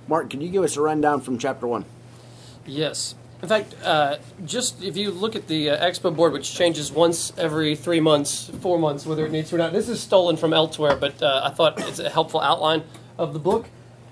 Mark, can you give us a rundown from chapter 1? Yes. In fact, just if you look at the expo board, which changes once every 3 months, 4 months, whether it needs to or not, this is stolen from elsewhere, but I thought it's a helpful outline of the book.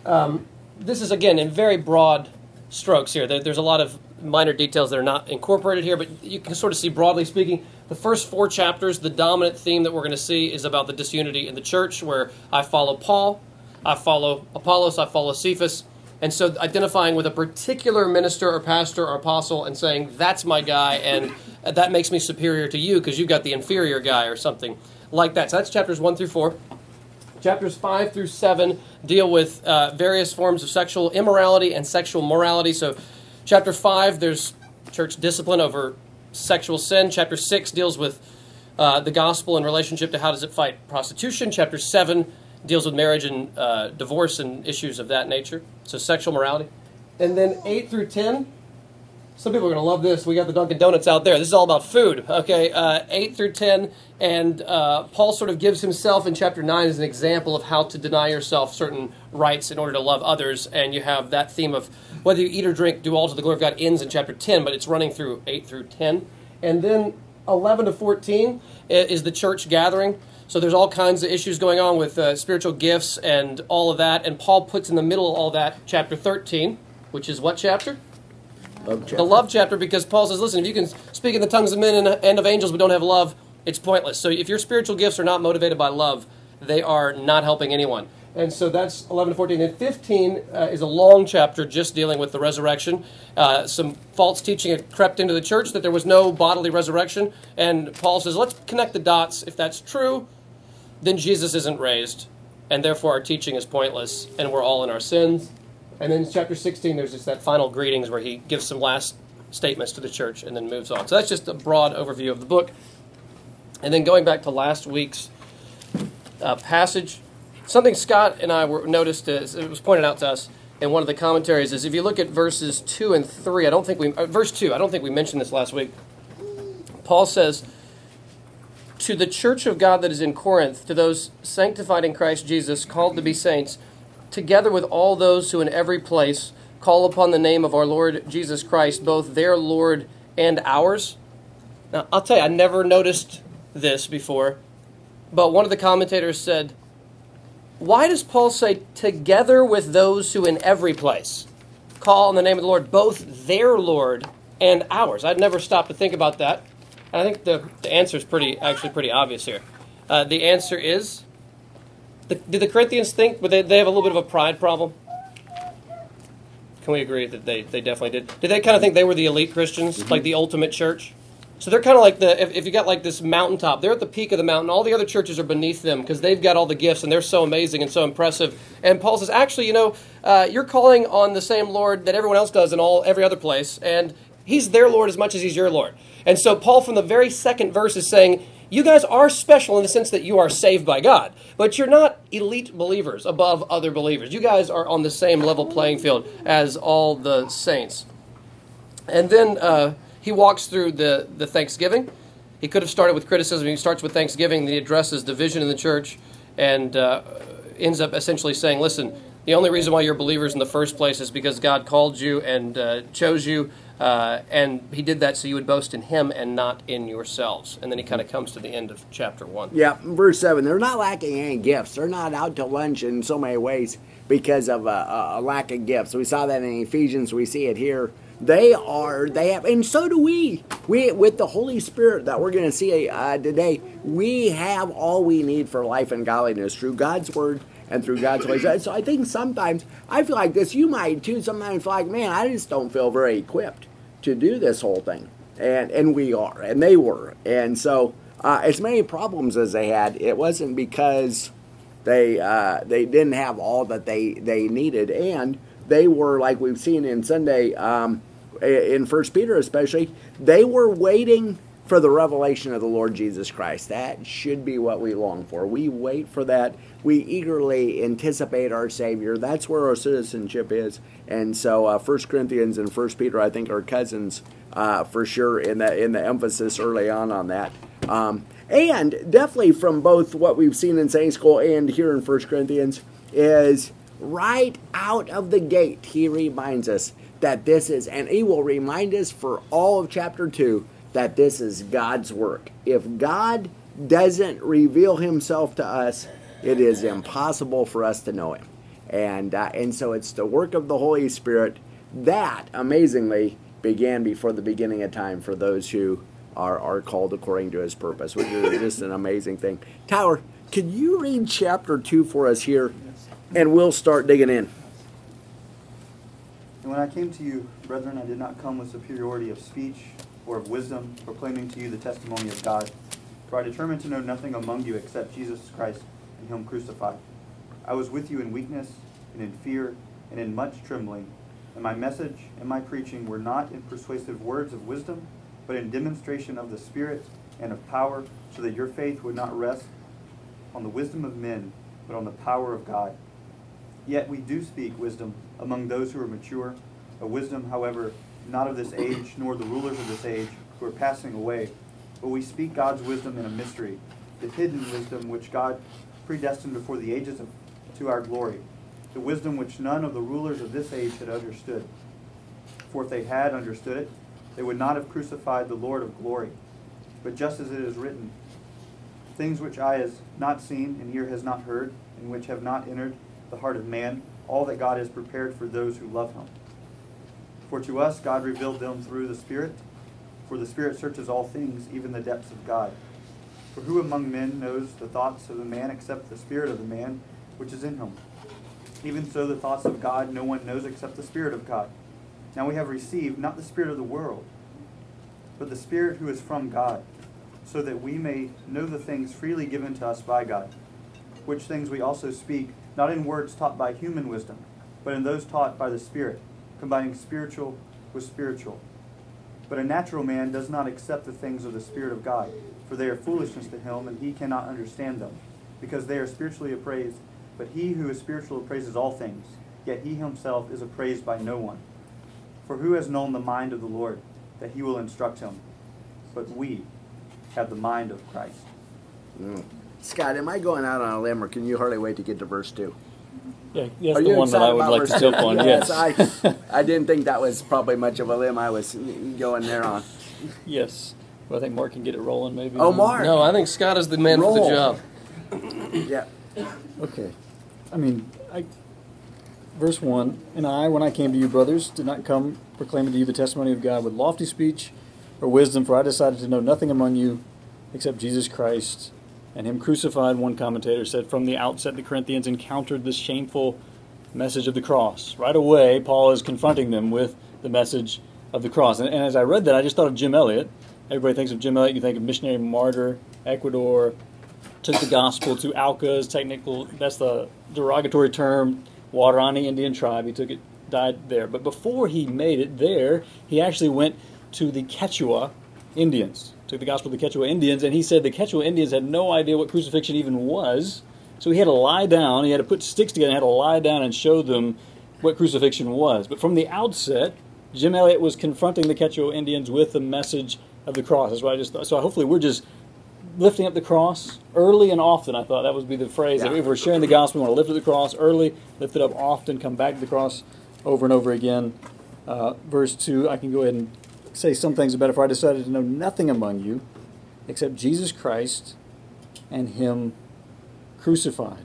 This is, again, in very broad strokes here. There's a lot of minor details that are not incorporated here, but you can sort of see, broadly speaking, the first 4 chapters, the dominant theme that we're going to see is about the disunity in the church, where I follow Paul, I follow Apollos, I follow Cephas. And so identifying with a particular minister or pastor or apostle and saying, that's my guy, and that makes me superior to you because you've got the inferior guy or something like that. So that's chapters 1 through 4. Chapters 5 through 7 deal with various forms of sexual immorality and sexual morality. So chapter 5, there's church discipline over sexual sin. Chapter 6 deals with the gospel in relationship to how does it fight prostitution. Chapter 7 deals with marriage and divorce and issues of that nature. So sexual morality. And then 8 through 10, some people are going to love this. We got the Dunkin' Donuts out there. This is all about food. Okay, 8 through 10. And Paul sort of gives himself in chapter 9 as an example of how to deny yourself certain rights in order to love others. And you have that theme of whether you eat or drink, do all to the glory of God ends in chapter 10, but it's running through 8 through 10. And then 11 to 14 is the church gathering. So there's all kinds of issues going on with spiritual gifts and all of that. And Paul puts in the middle of all that chapter 13, which is what chapter? Love chapter. The love chapter, because Paul says, listen, if you can speak in the tongues of men and of angels but don't have love, it's pointless. So if your spiritual gifts are not motivated by love, they are not helping anyone. And so that's 11 to 14. And 15 is a long chapter just dealing with the resurrection. Some false teaching had crept into the church that there was no bodily resurrection. And Paul says, let's connect the dots. If that's true, then Jesus isn't raised, and therefore our teaching is pointless, and we're all in our sins. And then in chapter 16, there's just that final greetings where he gives some last statements to the church and then moves on. So that's just a broad overview of the book. And then going back to last week's passage, something Scott and I noticed, it was pointed out to us in one of the commentaries, is if you look at verses 2 and 3, verse 2, I don't think we mentioned this last week. Paul says, to the church of God that is in Corinth, to those sanctified in Christ Jesus, called to be saints, together with all those who in every place call upon the name of our Lord Jesus Christ, both their Lord and ours. Now, I'll tell you, I never noticed this before, but one of the commentators said, why does Paul say, together with those who in every place call on the name of the Lord, both their Lord and ours? I'd never stopped to think about that. I think the answer is pretty obvious here. The answer is, did the Corinthians think, but they have a little bit of a pride problem? Can we agree that they definitely did? Did they kind of think they were the elite Christians, like the ultimate church? So they're kind of like if you got like this mountaintop, they're at the peak of the mountain. All the other churches are beneath them because they've got all the gifts and they're so amazing and so impressive. And Paul says, actually, you're calling on the same Lord that everyone else does in every other place, and He's their Lord as much as He's your Lord. And so Paul, from the very second verse, is saying, you guys are special in the sense that you are saved by God, but you're not elite believers above other believers. You guys are on the same level playing field as all the saints. And then he walks through the Thanksgiving. He could have started with criticism. He starts with Thanksgiving, then he addresses division in the church, and ends up essentially saying, listen, the only reason why you're believers in the first place is because God called you and chose you, and He did that so you would boast in Him and not in yourselves. And then he kind of comes to the end of chapter 1. Yeah, verse 7, they're not lacking any gifts. They're not out to lunch in so many ways because of a lack of gifts. We saw that in Ephesians. We see it here. They have, and so do we. With the Holy Spirit that we're going to see today, we have all we need for life and godliness through God's Word and through God's ways. So I think sometimes, I feel like this, you might too, sometimes feel like, man, I just don't feel very equipped to do this whole thing. And we are, and they were. And so, as many problems as they had, it wasn't because they didn't have all that they needed. And they were, like we've seen in Sunday, in 1 Peter especially, they were waiting for the revelation of the Lord Jesus Christ. That should be what we long for. We wait for that. We eagerly anticipate our Savior. That's where our citizenship is. And so 1 Corinthians and 1 Peter, I think, are cousins for sure in the emphasis early on that. And definitely from both what we've seen in Sunday school and here in 1 Corinthians is right out of the gate, he reminds us that this is, and he will remind us for all of chapter 2, that this is God's work. If God doesn't reveal himself to us, it is impossible for us to know him. And so it's the work of the Holy Spirit that, amazingly, began before the beginning of time for those who are called according to his purpose, which is just an amazing thing. Tyler, could you read chapter 2 for us here, and we'll start digging in. And when I came to you, brethren, I did not come with superiority of speech or of wisdom, proclaiming to you the testimony of God. For I determined to know nothing among you except Jesus Christ and him crucified. I was with you in weakness and in fear and in much trembling. And my message and my preaching were not in persuasive words of wisdom, but in demonstration of the Spirit and of power, so that your faith would not rest on the wisdom of men, but on the power of God. Yet we do speak wisdom among those who are mature, a wisdom, however, not of this age, nor the rulers of this age, who are passing away. But we speak God's wisdom in a mystery, the hidden wisdom which God predestined before the ages to our glory, the wisdom which none of the rulers of this age had understood. For if they had understood it, they would not have crucified the Lord of glory. But just as it is written, things which eye has not seen and ear has not heard, and which have not entered the heart of man, all that God has prepared for those who love him. For to us God revealed them through the Spirit, for the Spirit searches all things, even the depths of God. For who among men knows the thoughts of the man except the spirit of the man which is in him? Even so the thoughts of God no one knows except the Spirit of God. Now we have received not the spirit of the world, but the Spirit who is from God, so that we may know the things freely given to us by God, which things we also speak, not in words taught by human wisdom, but in those taught by the Spirit, combining spiritual with spiritual. But a natural man does not accept the things of the Spirit of God, for they are foolishness to him, and he cannot understand them, because they are spiritually appraised. But he who is spiritual appraises all things, yet he himself is appraised by no one. For who has known the mind of the Lord, that he will instruct him? But we have the mind of Christ. Scott, am I going out on a limb, or can you hardly wait to get to verse 2? Yeah, that's the one that I would like to jump on, yes. I didn't think that was probably much of a limb I was going there on. Yes. Well, I think Mark can get it rolling, maybe. Oh, Mark! No, I think Scott is the man for the job. Yeah. Okay. I mean, verse 1, And I, when I came to you, brothers, did not come proclaiming to you the testimony of God with lofty speech or wisdom, for I decided to know nothing among you except Jesus Christ and him crucified. One commentator said from the outset the Corinthians encountered this shameful message of the cross. Right away, Paul is confronting them with the message of the cross. And as I read that, I just thought of Jim Elliot. Everybody thinks of Jim Elliot. You think of missionary martyr, Ecuador, took the gospel to Aucas, technical, that's the derogatory term, Waorani Indian tribe. He took it, died there. But before he made it there, he actually went to the Quechua Indians. Took the gospel to the Quechua Indians, and he said the Quechua Indians had no idea what crucifixion even was. So he had to lie down, he had to put sticks together, and had to lie down and show them what crucifixion was. But from the outset, Jim Elliot was confronting the Quechua Indians with the message of the cross. That's what I just thought. So hopefully we're just lifting up the cross early and often. I thought that would be the phrase. Yeah. If we're sharing the gospel, we want to lift up the cross early, lift it up often, come back to the cross over and over again. Verse 2, I can go ahead and say some things about it. For I decided to know nothing among you except Jesus Christ and him crucified.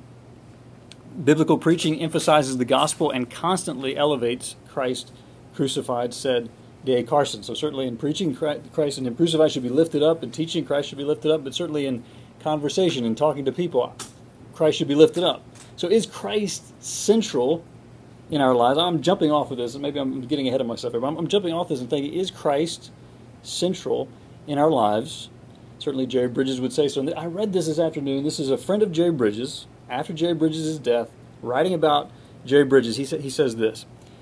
Biblical preaching emphasizes the gospel and constantly elevates Christ crucified, said D.A. Carson. So certainly in preaching, Christ and him crucified should be lifted up, and teaching, Christ should be lifted up, but certainly in conversation and talking to people, Christ should be lifted up. So is Christ central in our lives? I'm jumping off of this, and maybe I'm getting ahead of myself here, but I'm jumping off this and thinking, is Christ central in our lives? Certainly Jerry Bridges would say so. And I read this afternoon. This is a friend of Jerry Bridges, after Jerry Bridges' death, writing about Jerry Bridges. He says this,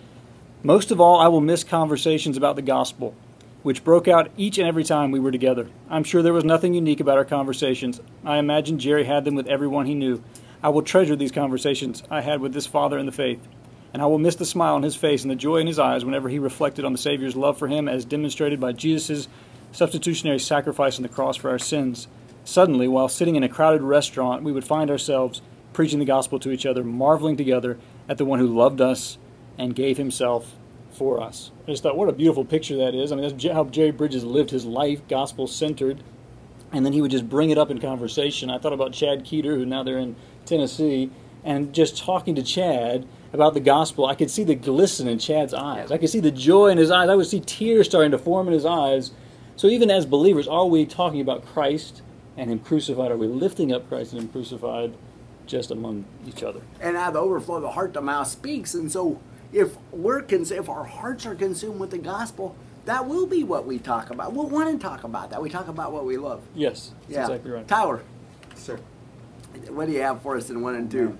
Most of all, I will miss conversations about the gospel, which broke out each and every time we were together. I'm sure there was nothing unique about our conversations. I imagine Jerry had them with everyone he knew. I will treasure these conversations I had with this father in the faith, and I will miss the smile on his face and the joy in his eyes whenever he reflected on the Savior's love for him as demonstrated by Jesus' substitutionary sacrifice on the cross for our sins. Suddenly, while sitting in a crowded restaurant, we would find ourselves preaching the gospel to each other, marveling together at the one who loved us and gave himself for us. I just thought, what a beautiful picture that is. I mean, that's how Jerry Bridges lived his life, gospel-centered, and then he would just bring it up in conversation. I thought about Chad Keeter, who now they're in Tennessee, and just talking to Chad about the gospel, I could see the glisten in Chad's eyes. I could see the joy in his eyes. I would see tears starting to form in his eyes. So even as believers, are we talking about Christ and Him crucified? Are we lifting up Christ and Him crucified just among each other? And out of the overflow of the heart, the mouth speaks. And so if our hearts are consumed with the gospel, that will be what we talk about. We'll want to talk about that. We talk about what we love. Yes, that's exactly right. Tyler, Sir. what do you have for us in 1 and 2?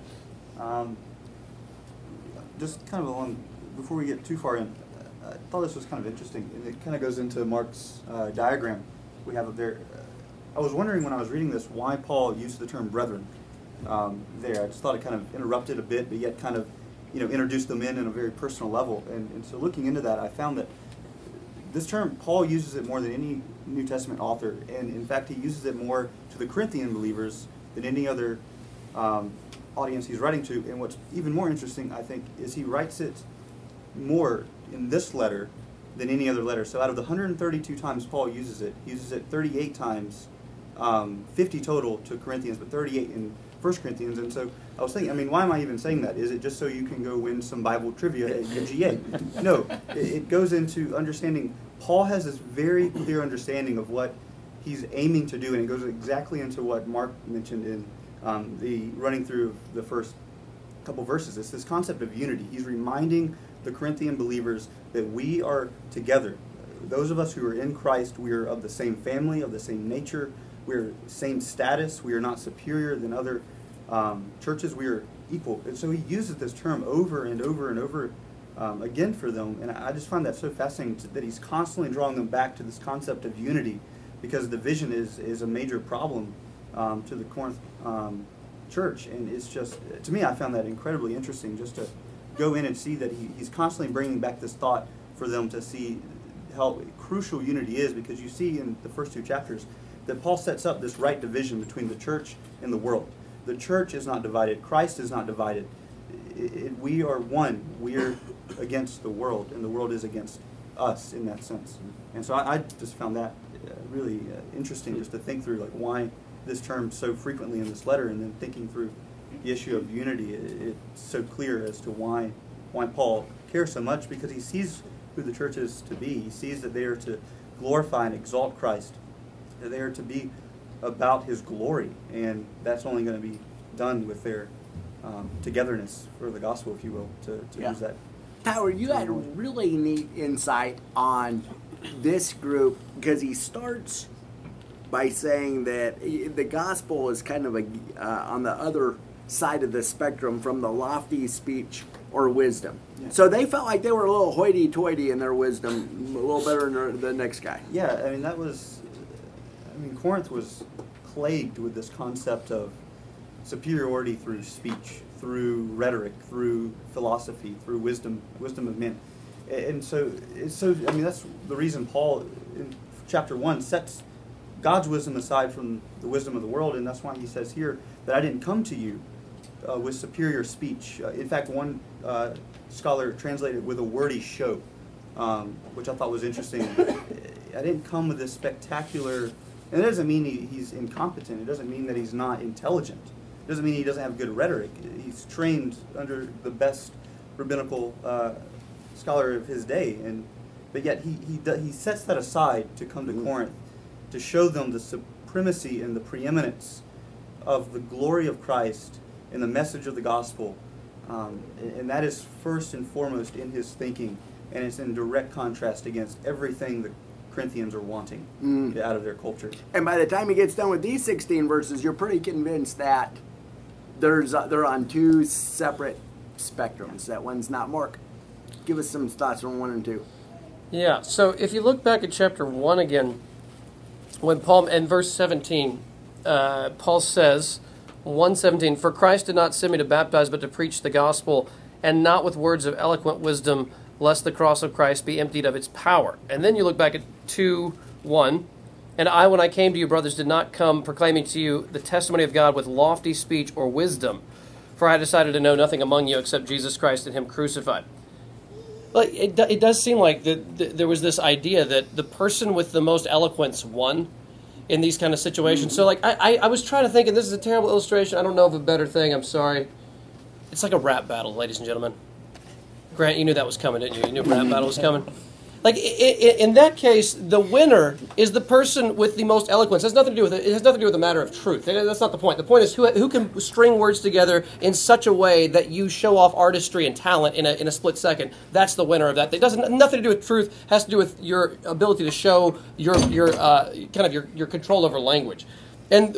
Just kind of along, before we get too far in, I thought this was kind of interesting, and it kind of goes into Mark's diagram we have up there. I was wondering when I was reading this why Paul used the term brethren there. I just thought it kind of interrupted a bit, but yet kind of introduced them in a very personal level. And so looking into that, I found that this term, Paul uses it more than any New Testament author, and in fact he uses it more to the Corinthian believers than any other audience he's writing to. And what's even more interesting, I think, is he writes it more in this letter than any other letter. So out of the 132 times Paul uses it, he uses it 38 times, 50 total to Corinthians, but 38 in 1 Corinthians. And so I was thinking, I mean, why am I even saying that? Is it just so you can go win some Bible trivia at UGA? No, it goes into understanding. Paul has this very clear understanding of what he's aiming to do, and it goes exactly into what Mark mentioned in the running through the first couple verses. It's this concept of unity. He's reminding the Corinthian believers that we are together. Those of us who are in Christ, we are of the same family, of the same nature, we're same status, we are not superior than other churches, we are equal. And so he uses this term over and over and over again for them, and I just find that so fascinating that he's constantly drawing them back to this concept of unity, because division is a major problem to the Corinth church. And it's just, to me, I found that incredibly interesting, just to go in and see that he's constantly bringing back this thought for them to see how crucial unity is, because you see in the first 2 chapters that Paul sets up this right division between the church and the world. The church is not divided. Christ is not divided. We are one. We are against the world, and the world is against us in that sense. And so I just found that really interesting, just to think through like why this term so frequently in this letter, and then thinking through the issue of unity. It's so clear as to why Paul cares so much, because he sees who the church is to be. He sees that they are to glorify and exalt Christ, that they are to be about His glory, and that's only going to be done with their togetherness for the gospel, if you will, to use that. Tyler, you had a really neat insight on this group, because he starts by saying that the gospel is kind of on the other side of the spectrum from the lofty speech or wisdom. Yeah. So they felt like they were a little hoity-toity in their wisdom, a little better than the next guy. Yeah, I mean, Corinth was plagued with this concept of superiority through speech, through rhetoric, through philosophy, through wisdom of men. And so I mean, that's the reason Paul in chapter 1 sets God's wisdom aside from the wisdom of the world, and that's why he says here that I didn't come to you with superior speech. In fact, one scholar translated with a wordy show, which I thought was interesting. I didn't come with this spectacular, and it doesn't mean he's incompetent. It doesn't mean that he's not intelligent. It doesn't mean he doesn't have good rhetoric. He's trained under the best rabbinical scholar of his day, but yet he sets that aside to come to Corinth to show them the supremacy and the preeminence of the glory of Christ and the message of the gospel. And that is first and foremost in his thinking, and it's in direct contrast against everything the Corinthians are wanting out of their culture. And by the time he gets done with these 16 verses, you're pretty convinced that they're on 2 separate spectrums. That one's not. Mark, give us some thoughts on 1 and 2. Yeah, so if you look back at chapter 1 again, when Paul, in verse 17, Paul says, 1:17, "For Christ did not send me to baptize, but to preach the gospel, and not with words of eloquent wisdom, lest the cross of Christ be emptied of its power." And then you look back at 2:1, "And I, when I came to you, brothers, did not come proclaiming to you the testimony of God with lofty speech or wisdom, For I decided to know nothing among you except Jesus Christ and him crucified. But it does seem like there was this idea that the person with the most eloquence won in these kind of situations. So like I was trying to think, and this is a terrible illustration, I don't know of a better thing, I'm sorry. It's like a rap battle, ladies and gentlemen. Grant, you knew that was coming, didn't you? You knew rap battle was coming? Like, in that case, the winner is the person with the most eloquence. It has nothing to do with it. It has nothing to do with the matter of truth. That's not the point. The point is who can string words together in such a way that you show off artistry and talent in a split second. That's the winner of that. It doesn't nothing to do with truth. It has to do with your ability to show your control over language. And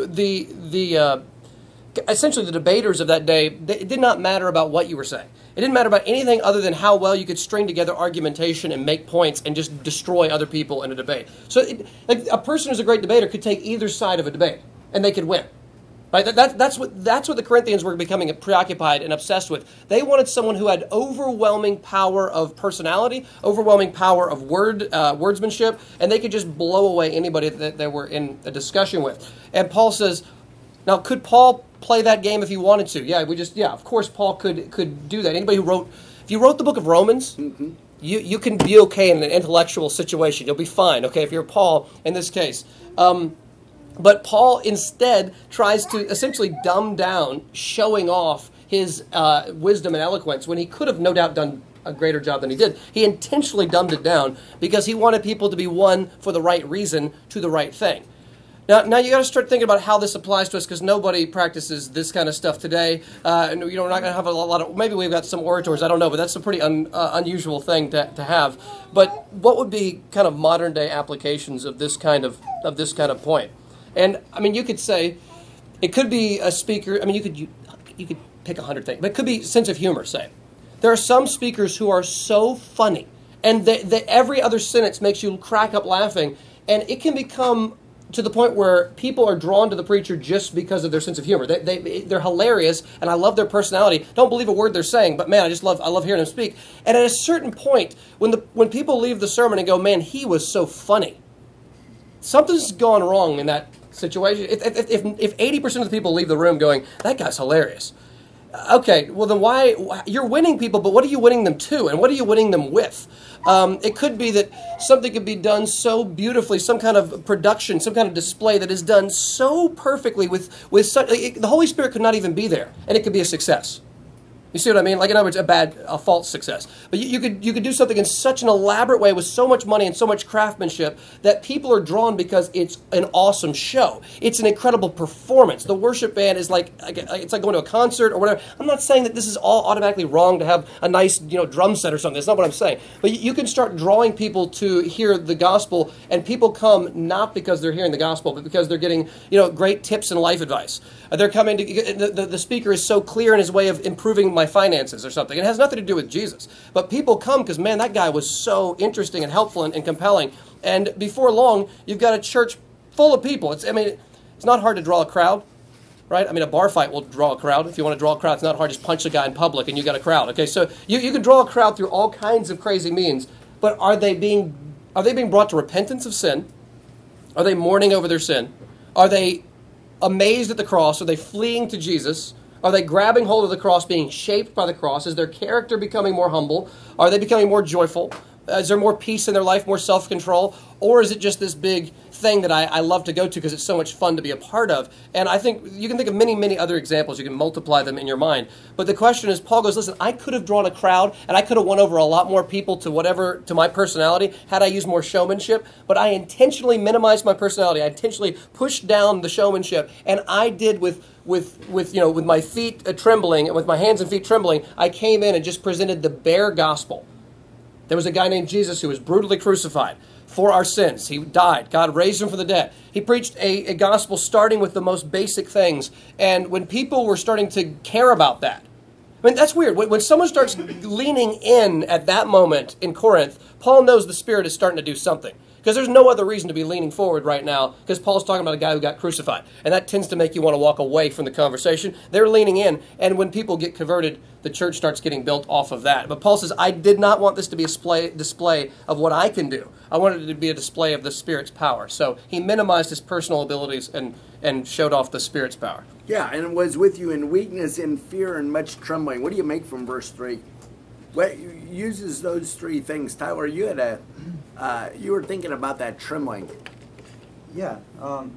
essentially the debaters of that day, it did not matter about what you were saying. It didn't matter about anything other than how well you could string together argumentation and make points and just destroy other people in a debate. So like a person who's a great debater could take either side of a debate, and they could win. Right? That's what the Corinthians were becoming preoccupied and obsessed with. They wanted someone who had overwhelming power of personality, overwhelming power of wordsmanship, and they could just blow away anybody that they were in a discussion with. And Paul says, now could Paul play that game if he wanted to? Yeah, of course Paul could do that. Anybody if you wrote the book of Romans, you can be okay in an intellectual situation. You'll be fine, okay, if you're Paul in this case. But Paul instead tries to essentially dumb down showing off his wisdom and eloquence when he could have no doubt done a greater job than he did. He intentionally dumbed it down because he wanted people to be won for the right reason to the right thing. Now you got to start thinking about how this applies to us, because nobody practices this kind of stuff today. And we're not going to have a lot of. Maybe we've got some orators, I don't know, but that's a pretty unusual thing to have. But what would be kind of modern day applications of this kind of point? And I mean, you could say it could be a speaker. I mean, you could pick 100 things, but it could be sense of humor. Say there are some speakers who are so funny, and every other sentence makes you crack up laughing, and it can become to the point where people are drawn to the preacher just because of their sense of humor. They're hilarious, and I love their personality. Don't believe a word they're saying, but man, I love hearing them speak. And at a certain point, when people leave the sermon and go, man, he was so funny, something's gone wrong in that situation. If 80% of the people leave the room going, that guy's hilarious. Okay, well then why you're winning people, but what are you winning them to, and what are you winning them with? It could be that something could be done so beautifully, some kind of production, some kind of display that is done so perfectly with such. The Holy Spirit could not even be there, and it could be a success. You see what I mean? Like, in other words, a false success. But you could do something in such an elaborate way with so much money and so much craftsmanship that people are drawn because it's an awesome show. It's an incredible performance. The worship band is it's like going to a concert or whatever. I'm not saying that this is all automatically wrong to have a nice, drum set or something. That's not what I'm saying. But you can start drawing people to hear the gospel, and people come not because they're hearing the gospel, but because they're getting, great tips and life advice. They're coming to the speaker is so clear in his way of improving my finances or something. It has nothing to do with Jesus. But people come because, man, that guy was so interesting and helpful and compelling. And before long, you've got a church full of people. It's not hard to draw a crowd, right? I mean, a bar fight will draw a crowd. If you want to draw a crowd, it's not hard. Just punch a guy in public and you got a crowd. Okay, so you can draw a crowd through all kinds of crazy means. But are they being brought to repentance of sin? Are they mourning over their sin? Are they amazed at the cross? Are they fleeing to Jesus? Are they grabbing hold of the cross, being shaped by the cross? Is their character becoming more humble? Are they becoming more joyful? Is there more peace in their life, more self-control? Or is it just this big thing that I love to go to because it's so much fun to be a part of? And I think you can think of many, many other examples. You can multiply them in your mind. But the question is, Paul goes, listen, I could have drawn a crowd and I could have won over a lot more people to my personality had I used more showmanship. But I intentionally minimized my personality. I intentionally pushed down the showmanship. And I did with my feet trembling and with my hands and feet trembling, I came in and just presented the bare gospel. There was a guy named Jesus who was brutally crucified for our sins. He died. God raised him from the dead. He preached a gospel starting with the most basic things. And when people were starting to care about that, I mean, that's weird. When someone starts leaning in at that moment in Corinth, Paul knows the Spirit is starting to do something. Because there's no other reason to be leaning forward right now, because Paul's talking about a guy who got crucified. And that tends to make you want to walk away from the conversation. They're leaning in, and when people get converted, the church starts getting built off of that. But Paul says, I did not want this to be a display of what I can do. I wanted it to be a display of the Spirit's power. So he minimized his personal abilities and showed off the Spirit's power. Yeah, and was with you in weakness, in fear, and much trembling. What do you make from verse 3? What uses those three things? Tyler, you had you were thinking about that trembling. Yeah. So,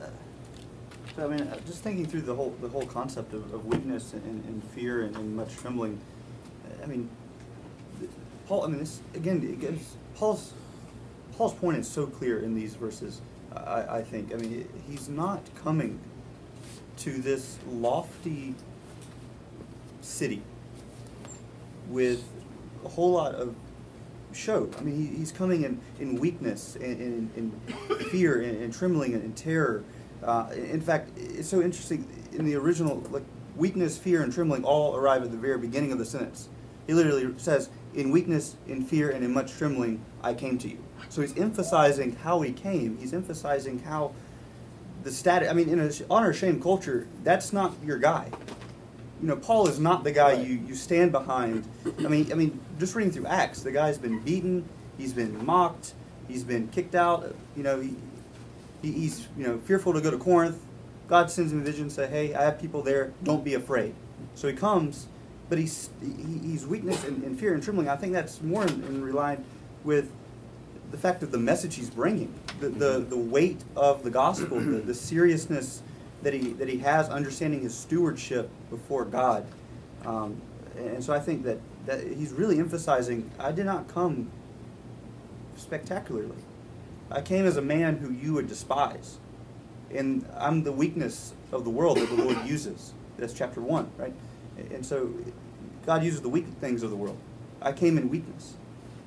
I mean, just thinking through the whole concept of weakness and fear and much trembling. I mean, Paul. I mean, this again. It gives Paul's point is so clear in these verses. I think. I mean, he's not coming to this lofty city with a whole lot of show. I mean, he's coming in weakness, in fear, and trembling, and terror. In fact, it's so interesting. In the original, like, weakness, fear, and trembling all arrive at the very beginning of the sentence. He literally says, in weakness, in fear, and in much trembling, I came to you. So he's emphasizing how he came. He's emphasizing how the status. I mean, in an honor-shame culture, that's not your guy. You know, Paul is not the guy you stand behind. I mean, just reading through Acts, the guy's been beaten, he's been mocked, he's been kicked out. You know, he's fearful to go to Corinth. God sends him a vision, say, hey, I have people there. Don't be afraid. So he comes, but he's weakness and fear and trembling. I think that's more in line with the fact of the message he's bringing, the weight of the gospel, the seriousness that he has, understanding his stewardship before God, and so I think that he's really emphasizing, I did not come spectacularly. I came as a man who you would despise, and I'm the weakness of the world that the Lord uses. That's chapter 1, right? And so God uses the weak things of the world. I came in weakness,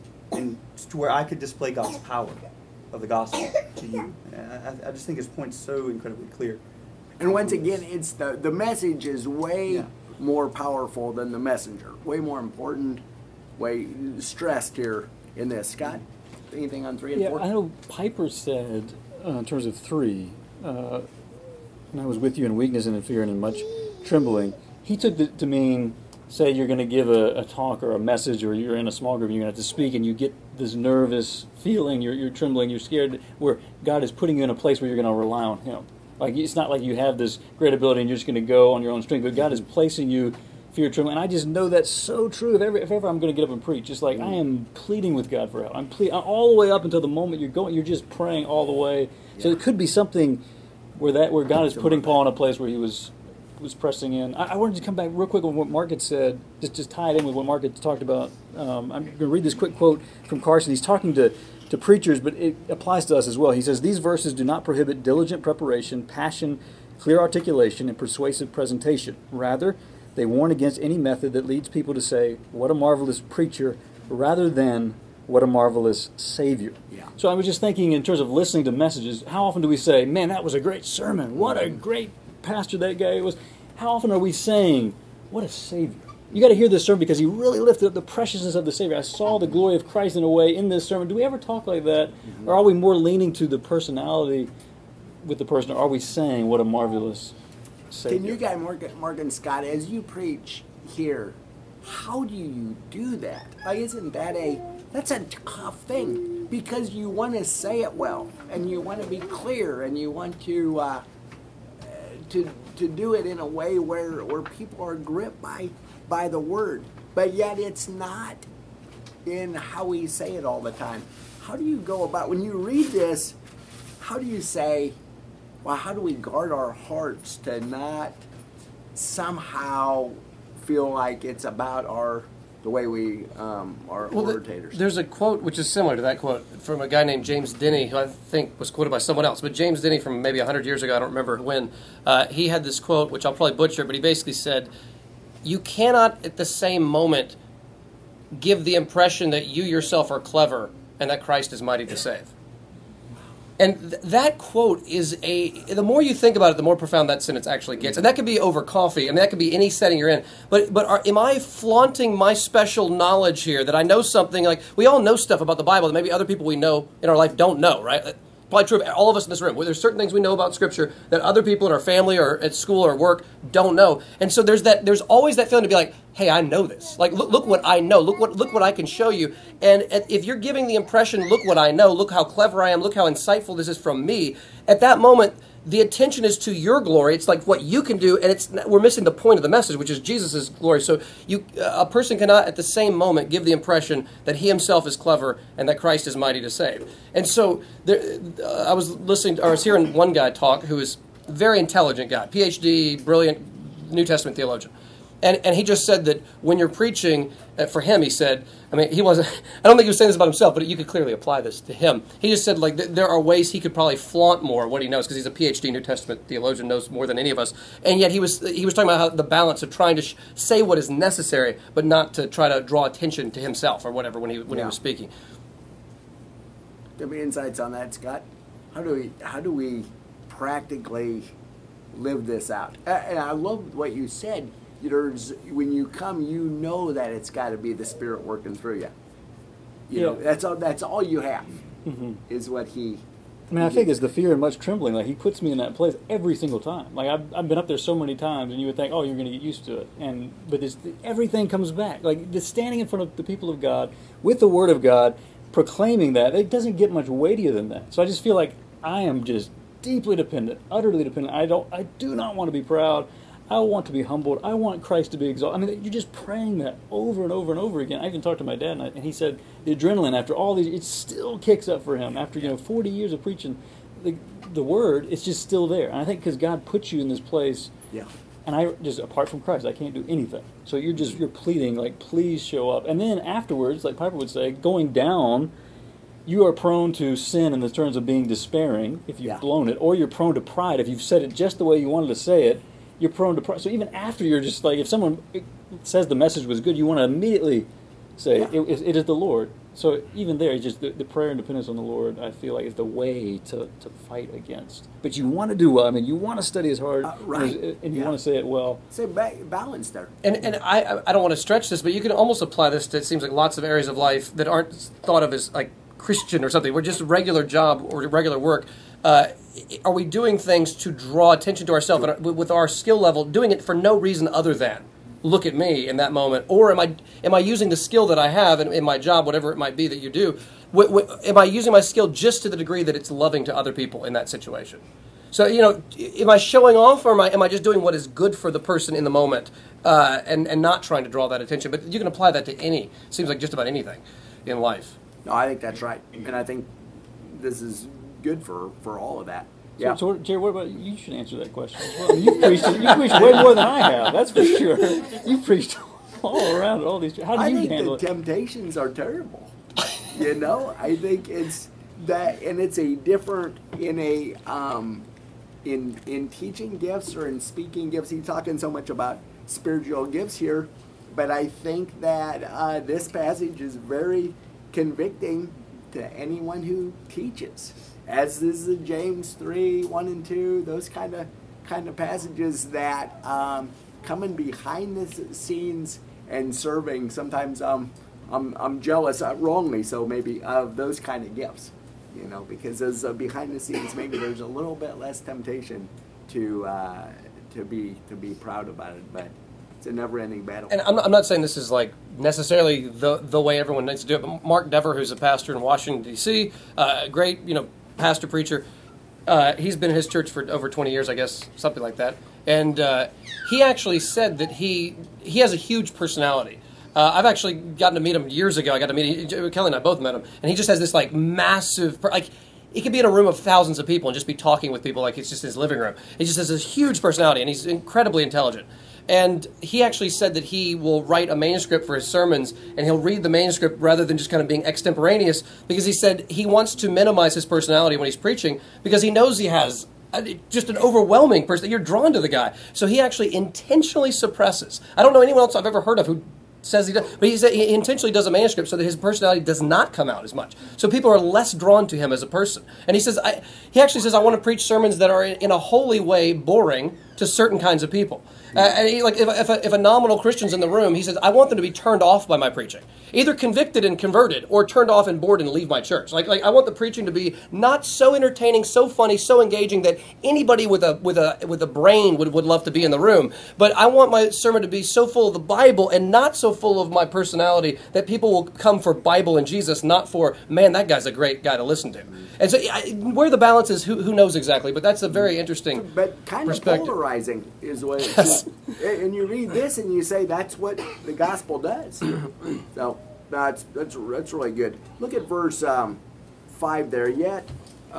and to where I could display God's power of the gospel to you. And I just think his point's so incredibly clear. And once again, it's the message is way more powerful than the messenger. Way more important, way stressed here in this. Scott, anything on 3 and 4? I know Piper said, in terms of 3, and I was with you in weakness and in fear and in much trembling. He took it to mean, say you're going to give a talk or a message, or you're in a small group and you're going to have to speak, and you get this nervous feeling, you're trembling, you're scared, where God is putting you in a place where you're going to rely on Him. Like, it's not like you have this great ability and you're just going to go on your own strength, but God is placing you fear, trembling. And I just know that's so true. If ever I'm going to get up and preach, it's like I am pleading with God for help. I'm all the way up until the moment you're going. You're just praying all the way. Yeah. So it could be something where God is putting Paul in a place where he was pressing in. I wanted to come back real quick on what Mark had said, just tie it in with what Mark had talked about. I'm going to read this quick quote from Carson. He's talking to preachers, but it applies to us as well. He says, these verses do not prohibit diligent preparation, passion, clear articulation, and persuasive presentation. Rather, they warn against any method that leads people to say, what a marvelous preacher, rather than what a marvelous Savior. Yeah. So I was just thinking, in terms of listening to messages, how often do we say, man, that was a great sermon, what a great pastor that guy was? How often are we saying, what a Savior? You got to hear this sermon because he really lifted up the preciousness of the Savior. I saw the glory of Christ in a way in this sermon. Do we ever talk like that? Mm-hmm. Or are we more leaning to the personality with the person? Or are we saying, what a marvelous Savior? Can you guys, Mark and Scott, as you preach here, how do you do that? Like, isn't that that's a tough thing? Because you want to say it well, and you want to be clear, and you want to do it in a way where people are gripped by the word, but yet it's not in how we say it all the time. How do you go about, when you read this, how do you say, well, how do we guard our hearts to not somehow feel like it's about the way we are oratators? There's a quote which is similar to that quote from a guy named James Denny, who I think was quoted by someone else. But James Denny, from maybe 100 years ago, I don't remember when, he had this quote, which I'll probably butcher, but he basically said, you cannot at the same moment give the impression that you yourself are clever and that Christ is mighty to save. And that quote is the more you think about it, the more profound that sentence actually gets. And that could be over coffee. I mean, that could be any setting you're in. But am I flaunting my special knowledge here that I know something? Like, we all know stuff about the Bible that maybe other people we know in our life don't know, right? Probably true of all of us in this room. There's certain things we know about Scripture that other people in our family or at school or work don't know. And so there's always that feeling to be like, hey, I know this. Like, look what I know. Look what I can show you. And if you're giving the impression, look what I know, look how clever I am, look how insightful this is from me, at that moment, the attention is to your glory. It's like what you can do, and we're missing the point of the message, which is Jesus' glory. So a person cannot, at the same moment, give the impression that he himself is clever and that Christ is mighty to save. And so I was hearing one guy talk who is a very intelligent guy, PhD, brilliant New Testament theologian. And he just said that when you're preaching, for him, he said, I mean, he wasn't, I don't think he was saying this about himself, but you could clearly apply this to him. He just said, like, there are ways he could probably flaunt more what he knows, because he's a PhD New Testament theologian, knows more than any of us. And yet he was talking about how the balance of trying to say what is necessary, but not to try to draw attention to himself or whatever when he was speaking. Give me insights on that, Scott. How do we practically live this out? And I love what you said. When you come, you know that it's got to be the Spirit working through you. You know, that's all you have, is what he. I mean, I think it's the fear and much trembling. Like, he puts me in that place every single time. Like, I've been up there so many times, and you would think, oh, you're going to get used to it. But everything comes back. Like, just standing in front of the people of God with the Word of God, proclaiming that, it doesn't get much weightier than that. So I just feel like I am just deeply dependent, utterly dependent. I do not want to be proud. I want to be humbled. I want Christ to be exalted. I mean, you're just praying that over and over and over again. I even talked to my dad, and he said the adrenaline after all these, it still kicks up for him. After 40 years of preaching the Word, it's just still there. And I think because God puts you in this place, and I just, apart from Christ, I can't do anything. So you're pleading, like, please show up. And then afterwards, like Piper would say, going down, you are prone to sin in the terms of being despairing if you've blown it, or you're prone to pride if you've said it just the way you wanted to say it. You're prone to pride. So even after, you're just like, if someone says the message was good, you want to immediately say it is the Lord. So even there, it's just the prayer and dependence on the Lord, I feel like, is the way to fight against. But you want to do well. I mean, you want to study as hard, and you want to say it well. Say balance there. And I don't want to stretch this, but you can almost apply this to, it seems like, lots of areas of life that aren't thought of as like Christian or something. We're just a regular job or regular work. Are we doing things to draw attention to ourselves and with our skill level, doing it for no reason other than look at me in that moment? Or am I using the skill that I have in my job, whatever it might be that you do, am I using my skill just to the degree that it's loving to other people in that situation? So, am I showing off, or am I just doing what is good for the person in the moment and not trying to draw that attention? But you can apply that to seems like just about anything in life. No, I think that's right. And I think this is good for all of that. So, Jerry, what about you? You should answer that question as well. You preached way more than I have, that's for sure. You preached all around all these. How do you handle it? I think the temptations are terrible. I think it's that, and it's a different in teaching gifts or in speaking gifts. He's talking so much about spiritual gifts here, but I think that this passage is very convicting to anyone who teaches. As is the James 3, 1 and 2, those kind of passages that coming behind the scenes and serving. Sometimes I'm jealous, wrongly so maybe, of those kind of gifts, because as behind the scenes, maybe there's a little bit less temptation to be proud about it, but it's a never-ending battle. And I'm not saying this is like necessarily the way everyone needs to do it, but Mark Dever, who's a pastor in Washington D.C., great pastor preacher, he's been in his church for over 20 years, I guess, something like that. And he actually said that he has a huge personality. I've actually gotten to meet him years ago. I got to meet him. Kelly and I both met him, and he just has this like massive, like he could be in a room of thousands of people and just be talking with people like it's just his living room. He just has this huge personality, and he's incredibly intelligent. And he actually said that he will write a manuscript for his sermons, and he'll read the manuscript rather than just kind of being extemporaneous, because he said he wants to minimize his personality when he's preaching, because he knows he has just an overwhelming person. You're drawn to the guy. So he actually intentionally suppresses. I don't know anyone else I've ever heard of who says he does, but he intentionally does a manuscript so that his personality does not come out as much. So people are less drawn to him as a person. And he actually says, I want to preach sermons that are in a holy way boring to certain kinds of people. And if a nominal Christian's in the room, he says, I want them to be turned off by my preaching, either convicted and converted, or turned off and bored and leave my church. Like I want the preaching to be not so entertaining, so funny, so engaging that anybody with a brain would love to be in the room. But I want my sermon to be so full of the Bible and not so full of my personality that people will come for Bible and Jesus, not for, man, that guy's a great guy to listen to. And so where the balance is, who knows exactly? But that's a very interesting but kind of polarizing is what it is. And you read this and you say that's what the gospel does. So that's really good. Look at verse 5 there. Yet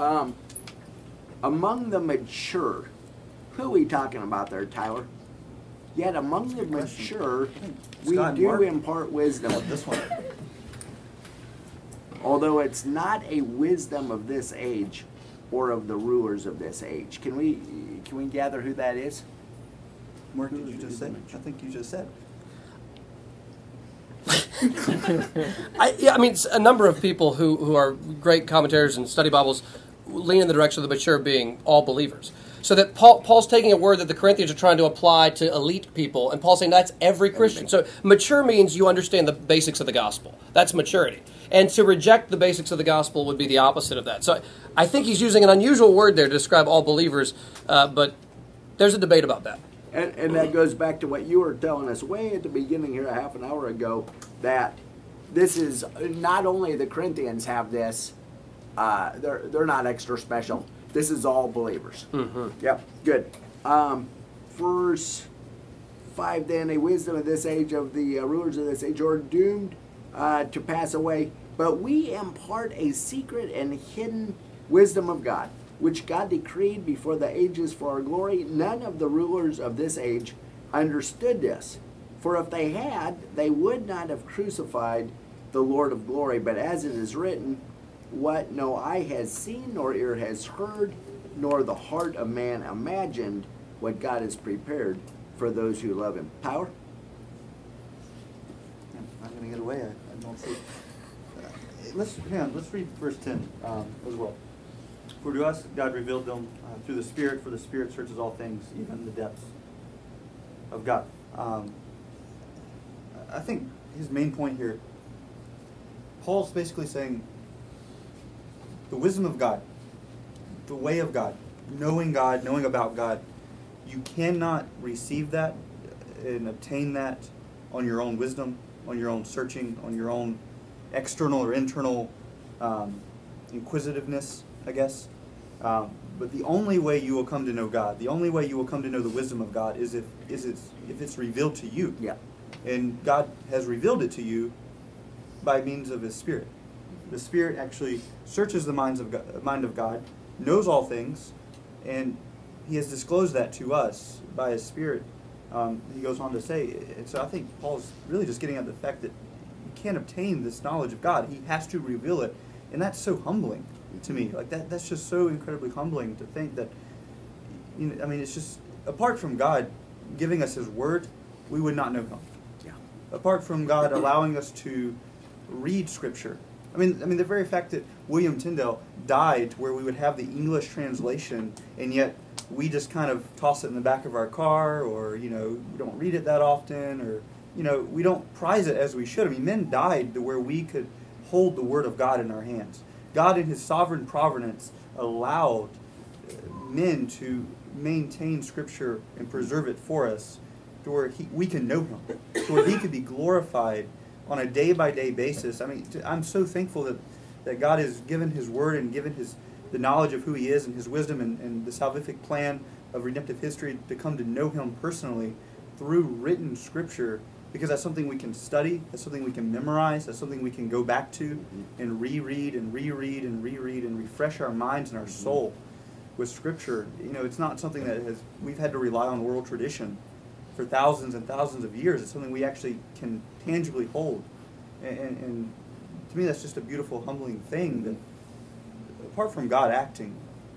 among the mature, who are we talking about there, Tyler? Yet among the mature, we do impart wisdom. This one. Although it's not a wisdom of this age or of the rulers of this age. Can we gather who that is? Mark, did you just say? I think you just said. I mean, a number of people who are great commentators and study Bibles lean in the direction of the mature being all believers. So that Paul's taking a word that the Corinthians are trying to apply to elite people, and Paul's saying that's every Christian. So mature means you understand the basics of the gospel. That's maturity. And to reject the basics of the gospel would be the opposite of that. So I think he's using an unusual word there to describe all believers, but there's a debate about that. And that goes back to what you were telling us way at the beginning here a half an hour ago, that this is not only the Corinthians have this, they're not extra special. This is all believers. Mm-hmm. Yep, good. Verse 5 then, a wisdom of this age, of the rulers of this age, are doomed to pass away. But we impart a secret and hidden wisdom of God, which God decreed before the ages for our glory. None of the rulers of this age understood this. For if they had, they would not have crucified the Lord of glory. But as it is written, what no eye has seen, nor ear has heard, nor the heart of man imagined, what God has prepared for those who love him. Power? I'm going to get away. I don't see. Let's read verse 10 as well. For to us God revealed them through the Spirit, for the Spirit searches all things, even the depths of God. I think his main point here, Paul's basically saying the wisdom of God, the way of God, knowing about God, you cannot receive that and obtain that on your own wisdom, on your own searching, on your own external or internal inquisitiveness, I guess. But the only way you will come to know God, the only way you will come to know the wisdom of God is if it's revealed to you. Yeah. And God has revealed it to you by means of his Spirit. The Spirit actually searches the mind of God, knows all things, and he has disclosed that to us by his Spirit. He goes on to say, and so I think Paul's really just getting at the fact that you can't obtain this knowledge of God. He has to reveal it, and that's so humbling to me. Like that's just so incredibly humbling to think that, I mean, it's just, apart from God giving us his word, we would not know him. Yeah. Apart from God allowing us to read Scripture. I mean, the very fact that William Tyndale died where we would have the English translation, and yet we just kind of toss it in the back of our car, or, we don't read it that often, or, we don't prize it as we should. I mean, men died to where we could hold the Word of God in our hands. God in his sovereign providence allowed men to maintain Scripture and preserve it for us to where we can know him, to where he could be glorified on a day-by-day basis. I mean, I'm so thankful that God has given his word and given the knowledge of who he is and his wisdom and the salvific plan of redemptive history to come to know him personally through written Scripture, because that's something we can study, that's something we can memorize, that's something we can go back to and reread and reread and reread and refresh our minds and our soul with Scripture. It's not something that we've had to rely on oral tradition for thousands and thousands of years. It's something we actually can tangibly hold. And to me, that's just a beautiful, humbling thing that, apart from God acting,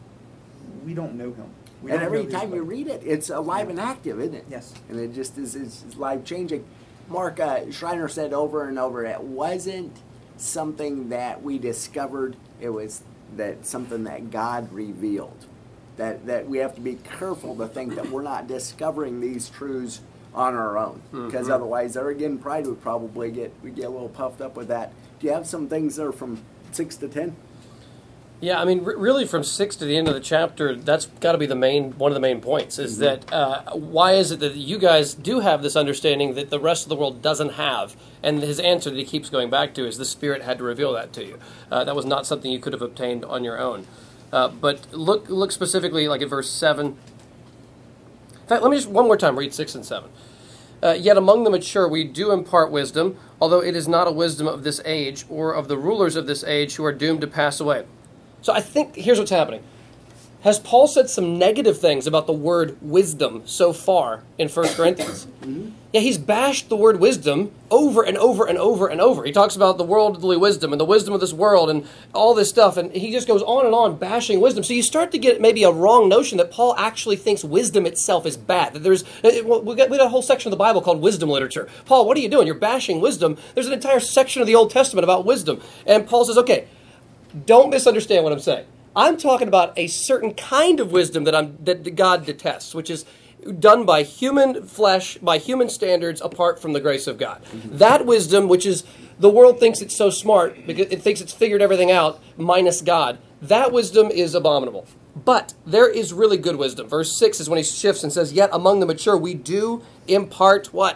we don't know him. And every time you read it, it's alive and active, isn't it? Yes. And it just is life-changing. Mark Schreiner said over and over, it wasn't something that we discovered, it was that something that God revealed. That we have to be careful to think that we're not discovering these truths on our own, because otherwise, there again, pride would probably we get a little puffed up with that. Do you have some things that are from 6 to 10? Yeah, I mean, really, from 6 to the end of the chapter, that's got to be one of the main points. Is that why is it that you guys do have this understanding that the rest of the world doesn't have? And his answer that he keeps going back to is the Spirit had to reveal that to you. That was not something you could have obtained on your own. But look specifically, like at verse 7. In fact, let me just one more time read 6 and 7. Yet among the mature we do impart wisdom, although it is not a wisdom of this age or of the rulers of this age who are doomed to pass away. So I think here's what's happening. Has Paul said some negative things about the word wisdom so far in 1 Corinthians? Yeah, he's bashed the word wisdom over and over and over and over. He talks about the worldly wisdom and the wisdom of this world and all this stuff, and he just goes on and on bashing wisdom. So you start to get maybe a wrong notion that Paul actually thinks wisdom itself is bad. That we got a whole section of the Bible called wisdom literature. Paul, what are you doing? You're bashing wisdom. There's an entire section of the Old Testament about wisdom. And Paul says, okay, don't misunderstand what I'm saying. I'm talking about a certain kind of wisdom that God detests, which is done by human flesh, by human standards, apart from the grace of God. That wisdom, which is the world thinks it's so smart because it thinks it's figured everything out, minus God. That wisdom is abominable. But there is really good wisdom. Verse 6 is when he shifts and says, yet among the mature we do impart what?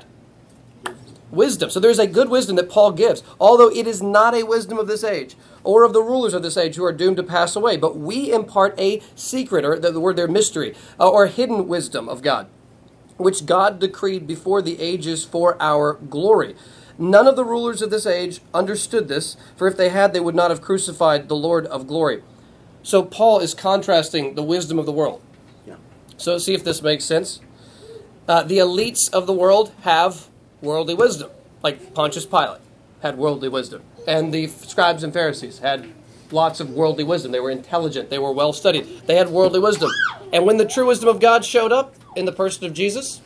Wisdom. So there's a good wisdom that Paul gives, although it is not a wisdom of this age or of the rulers of this age who are doomed to pass away. But we impart a secret, or the word there, mystery, or hidden wisdom of God, which God decreed before the ages for our glory. None of the rulers of this age understood this, for if they had, they would not have crucified the Lord of glory. So Paul is contrasting the wisdom of the world. Yeah. So see if this makes sense. The elites of the world have worldly wisdom, like Pontius Pilate had worldly wisdom, and the scribes and Pharisees had lots of worldly wisdom. They were intelligent, they were well studied, they had worldly wisdom. And when the true wisdom of God showed up in the person of Jesus,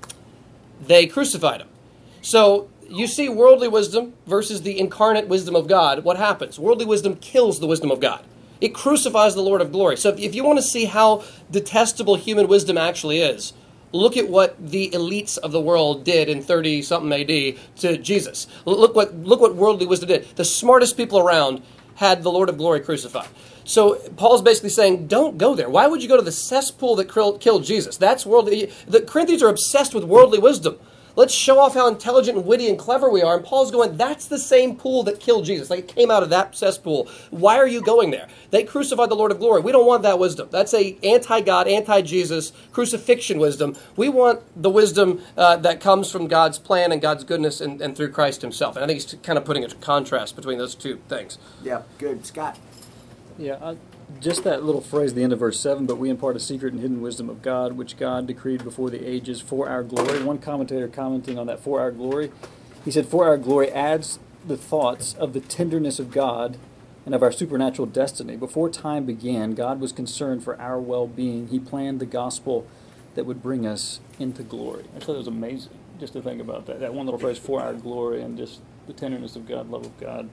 they crucified him. So you see worldly wisdom versus the incarnate wisdom of God. What happens? Worldly wisdom kills the wisdom of God. It crucifies the Lord of glory. So if you want to see how detestable human wisdom actually is, look at what the elites of the world did in 30-something AD to Jesus. Look what worldly wisdom did. The smartest people around had the Lord of glory crucified. So Paul's basically saying, don't go there. Why would you go to the cesspool that killed Jesus? That's worldly. The Corinthians are obsessed with worldly wisdom. Let's show off how intelligent and witty and clever we are. And Paul's going, that's the same pool that killed Jesus. Like, it came out of that cesspool. Why are you going there? They crucified the Lord of glory. We don't want that wisdom. That's a anti-God, anti-Jesus crucifixion wisdom. We want the wisdom that comes from God's plan and God's goodness and through Christ himself. And I think he's kind of putting a contrast between those two things. Yeah, good. Scott? Yeah, just that little phrase at the end of verse 7, but we impart a secret and hidden wisdom of God, which God decreed before the ages for our glory. One commentator commenting on that for our glory, he said, for our glory adds the thoughts of the tenderness of God and of our supernatural destiny. Before time began, God was concerned for our well-being. He planned the gospel that would bring us into glory. I thought it was amazing just to think about that one little phrase, for our glory, and just the tenderness of God, love of God.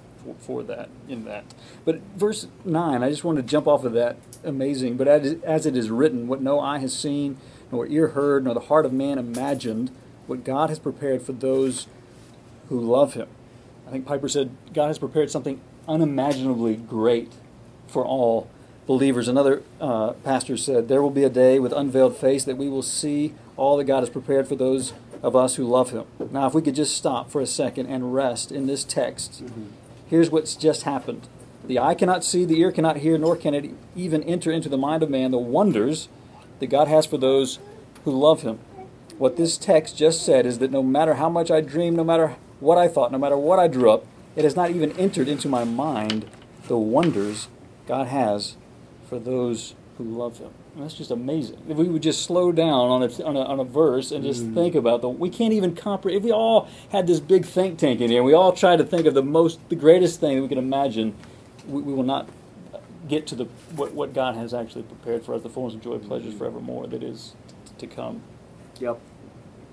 For that, in that. But verse 9, I just want to jump off of that. Amazing. But as it is written, what no eye has seen, nor ear heard, nor the heart of man imagined, what God has prepared for those who love him. I think Piper said God has prepared something unimaginably great for all believers. Another pastor said, there will be a day with unveiled face that we will see all that God has prepared for those of us who love him. Now, if we could just stop for a second and rest in this text. Here's what's just happened. The eye cannot see, the ear cannot hear, nor can it even enter into the mind of man the wonders that God has for those who love him. What this text just said is that no matter how much I dreamed, no matter what I thought, no matter what I drew up, it has not even entered into my mind the wonders God has for those who love him. And that's just amazing. If we would just slow down on a verse and just think about we can't even comprehend. If we all had this big think tank in here, and we all tried to think of the greatest thing that we could imagine, we will not get to what God has actually prepared for us, the fullness of joy, pleasures forevermore that is to come. Yep.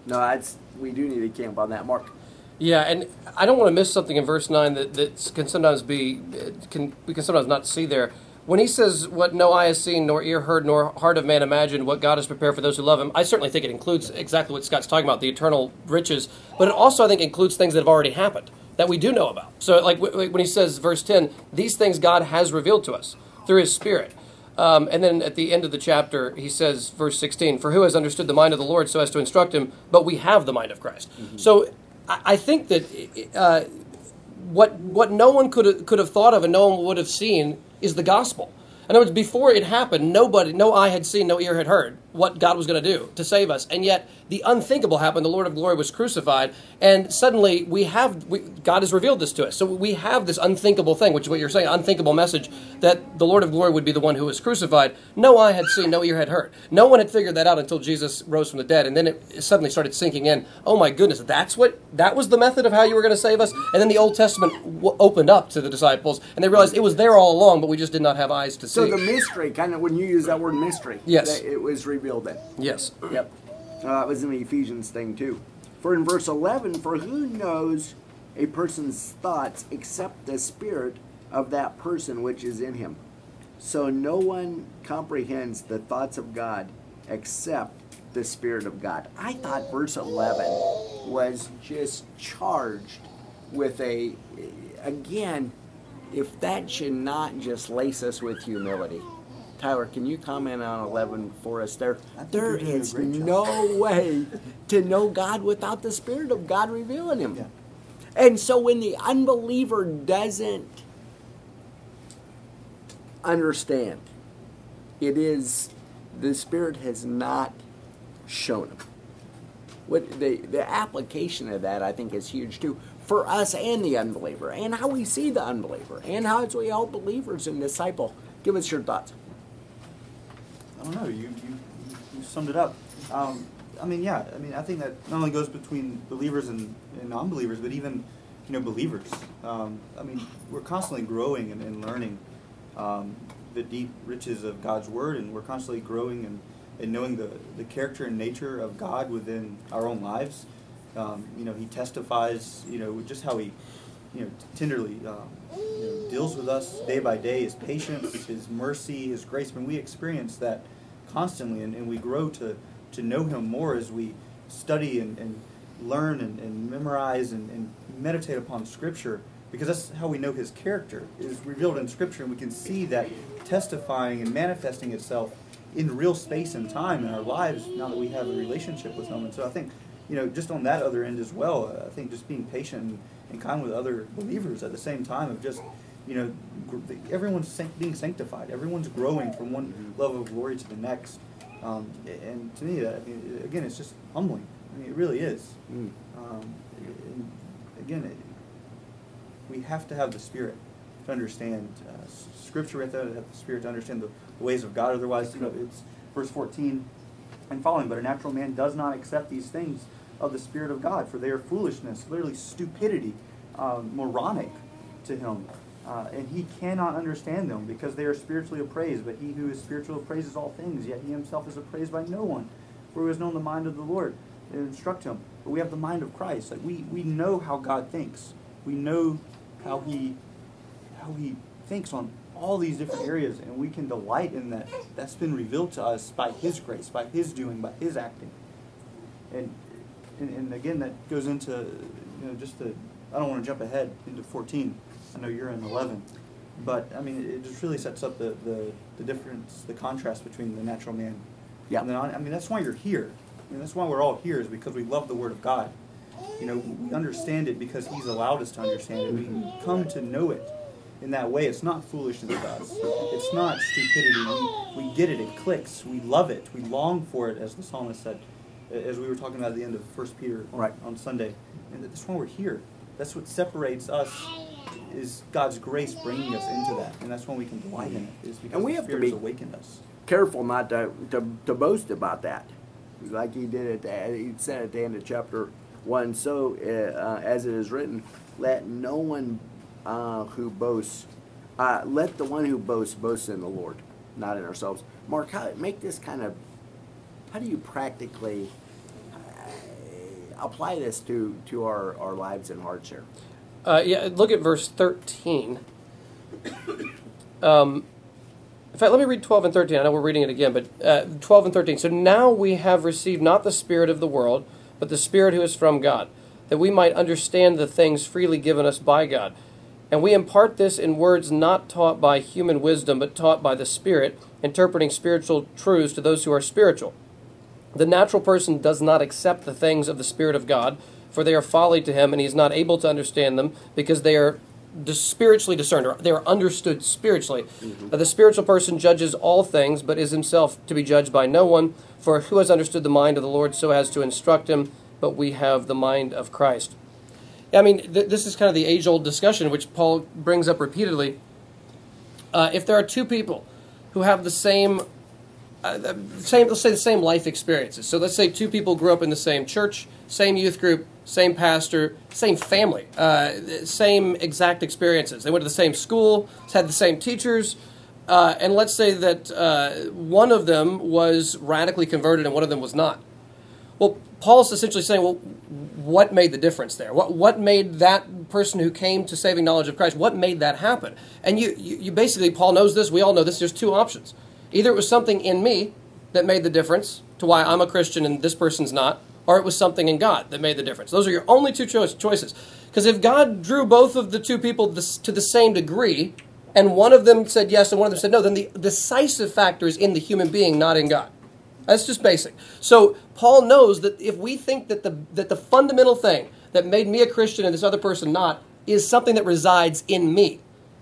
No, we do need to camp on that, Mark. Yeah, and I don't want to miss something in verse 9 that can sometimes we can sometimes not see there. When he says, what no eye has seen, nor ear heard, nor heart of man imagined, what God has prepared for those who love him, I certainly think it includes exactly what Scott's talking about, the eternal riches, but it also, I think, includes things that have already happened, that we do know about. So like when he says, verse 10, these things God has revealed to us through his Spirit. And then at the end of the chapter, he says, verse 16, for who has understood the mind of the Lord so as to instruct him, but we have the mind of Christ. Mm-hmm. So I think that what no one could have thought of and no one would have seen is the gospel. In other words, before it happened, no eye had seen, no ear had heard what God was going to do to save us. And yet the unthinkable happened. The Lord of glory was crucified. And suddenly God has revealed this to us. So we have this unthinkable thing, which is what you're saying, unthinkable message, that the Lord of glory would be the one who was crucified. No eye had seen, no ear had heard. No one had figured that out until Jesus rose from the dead. And then it suddenly started sinking in. Oh my goodness, that was the method of how you were going to save us? And then the Old Testament opened up to the disciples. And they realized it was there all along, but we just did not have eyes to see. So the mystery, kind of when you use that word mystery, yes, it was revealed then. Yes. Yep. It was in the Ephesians thing too. For in verse 11, for who knows a person's thoughts except the spirit of that person which is in him? So no one comprehends the thoughts of God except the Spirit of God. I thought verse 11 was just charged with again, if that should not just lace us with humility. Tyler, can you comment on 11 for us there? There is no way to know God without the Spirit of God revealing him. Yeah. And so when the unbeliever doesn't understand, it is the Spirit has not shown him. What the application of that, I think, is huge too, for us and the unbeliever, and how we see the unbeliever, and how as we help believers and disciple. Give us your thoughts. I don't know. You summed it up. I think that not only goes between believers and non-believers, but even believers. We're constantly growing and learning the deep riches of God's Word, and we're constantly growing and knowing the character and nature of God within our own lives. He testifies, just how he, tenderly, deals with us day by day. His patience, His mercy, His grace. When we experience that constantly, and we grow to know Him more as we study and learn and memorize and meditate upon Scripture, because that's how we know His character is revealed in Scripture, and we can see that testifying and manifesting itself in real space and time in our lives now that we have a relationship with Him. And so I think, just on that other end as well, I think just being patient and kind with other believers at the same time of just, everyone's being sanctified. Everyone's growing from one level of glory to the next. And to me, again, it's just humbling. It really is. We have to have the Spirit to understand Scripture. We have to have the Spirit to understand the ways of God. Otherwise, it's verse 14 and following. But a natural man does not accept these things of the Spirit of God, for they are foolishness, literally stupidity, moronic to him. And he cannot understand them because they are spiritually appraised. But he who is spiritually appraises all things, yet he himself is appraised by no one. For who has known the mind of the Lord and instruct him? But we have the mind of Christ. Like we know how God thinks. We know how he thinks on all these different areas, and we can delight in that. That's been revealed to us by His grace, by His doing, by His acting. And again, that goes into I don't want to jump ahead into 14. I know you're in 11, but it just really sets up the difference, the contrast between the natural man. Yeah. And then that's why you're here. That's why we're all here, is because we love the Word of God. We understand it because He's allowed us to understand it. We can come to know it in that way. It's not foolishness to us. It's not stupidity. We get it. It clicks. We love it. We long for it, as the psalmist said, as we were talking about at the end of 1 Peter on Sunday. And that's why we're here. That's what separates us, is God's grace bringing us into that. And that's when we can delight in it, is because the Spirit has awakened us. Careful not to boast about that. Like he did he said at the end of chapter 1, so as it is written, let no one who boasts, let the one who boasts boast in the Lord, not in ourselves. Mark, how do you practically apply this to our lives and hearts here. Yeah, look at verse 13. In fact, let me read 12 and 13. I know we're reading it again, but 12 and 13. So now we have received not the spirit of the world, but the Spirit who is from God, that we might understand the things freely given us by God. And we impart this in words not taught by human wisdom, but taught by the Spirit, interpreting spiritual truths to those who are spiritual. The natural person does not accept the things of the Spirit of God, for they are folly to him, and he is not able to understand them, because they are spiritually discerned, or they are understood spiritually. The spiritual person judges all things, but is himself to be judged by no one. For who has understood the mind of the Lord so as to instruct him? But we have the mind of Christ. I mean, this is kind of the age-old discussion, which Paul brings up repeatedly. If there are two people who have the same, let's say the same life experiences. So let's say two people grew up in the same church, same youth group, same pastor, same family, same exact experiences. They went to the same school, had the same teachers, and let's say that one of them was radically converted and one of them was not. Well, Paul's essentially saying, well, what made the difference there? What made that person who came to saving knowledge of Christ, what made that happen? And you basically, Paul knows this, we all know this, there's two options. Either it was something in me that made the difference to why I'm a Christian and this person's not, or it was something in God that made the difference. Those are your only two choices. Because if God drew both of the two people to the same degree, and one of them said yes and one of them said no, then the decisive factor is in the human being, not in God. That's just basic. So Paul knows that if we think that the fundamental thing that made me a Christian and this other person not is something that resides in me,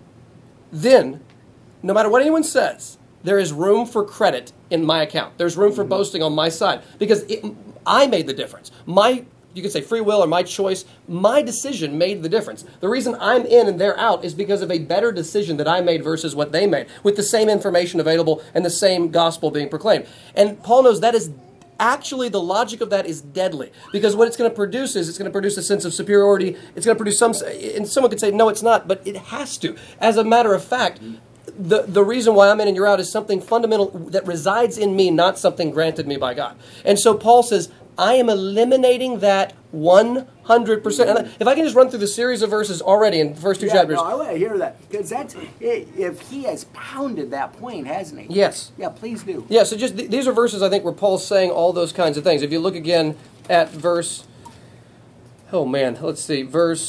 then no matter what anyone says, there is room for credit in my account. There's room for boasting on my side because I made the difference. You could say free will or my choice, my decision made the difference. The reason I'm in and they're out is because of a better decision that I made versus what they made, with the same information available and the same gospel being proclaimed. And Paul knows that is actually, the logic of that is deadly, because what it's going to produce is it's going to produce a sense of superiority. It's going to produce and someone could say, no, it's not, but it has to. As a matter of fact, the reason why I'm in and you're out is something fundamental that resides in me, not something granted me by God. And so Paul says, I am eliminating that 100%. And if I can just run through the series of verses already in the first two chapters. No, I want to hear that, because if he has pounded that point, hasn't he? Yes. Yeah, please do. Yeah, so just these are verses, I think, where Paul's saying all those kinds of things. If you look again at verse, let's see,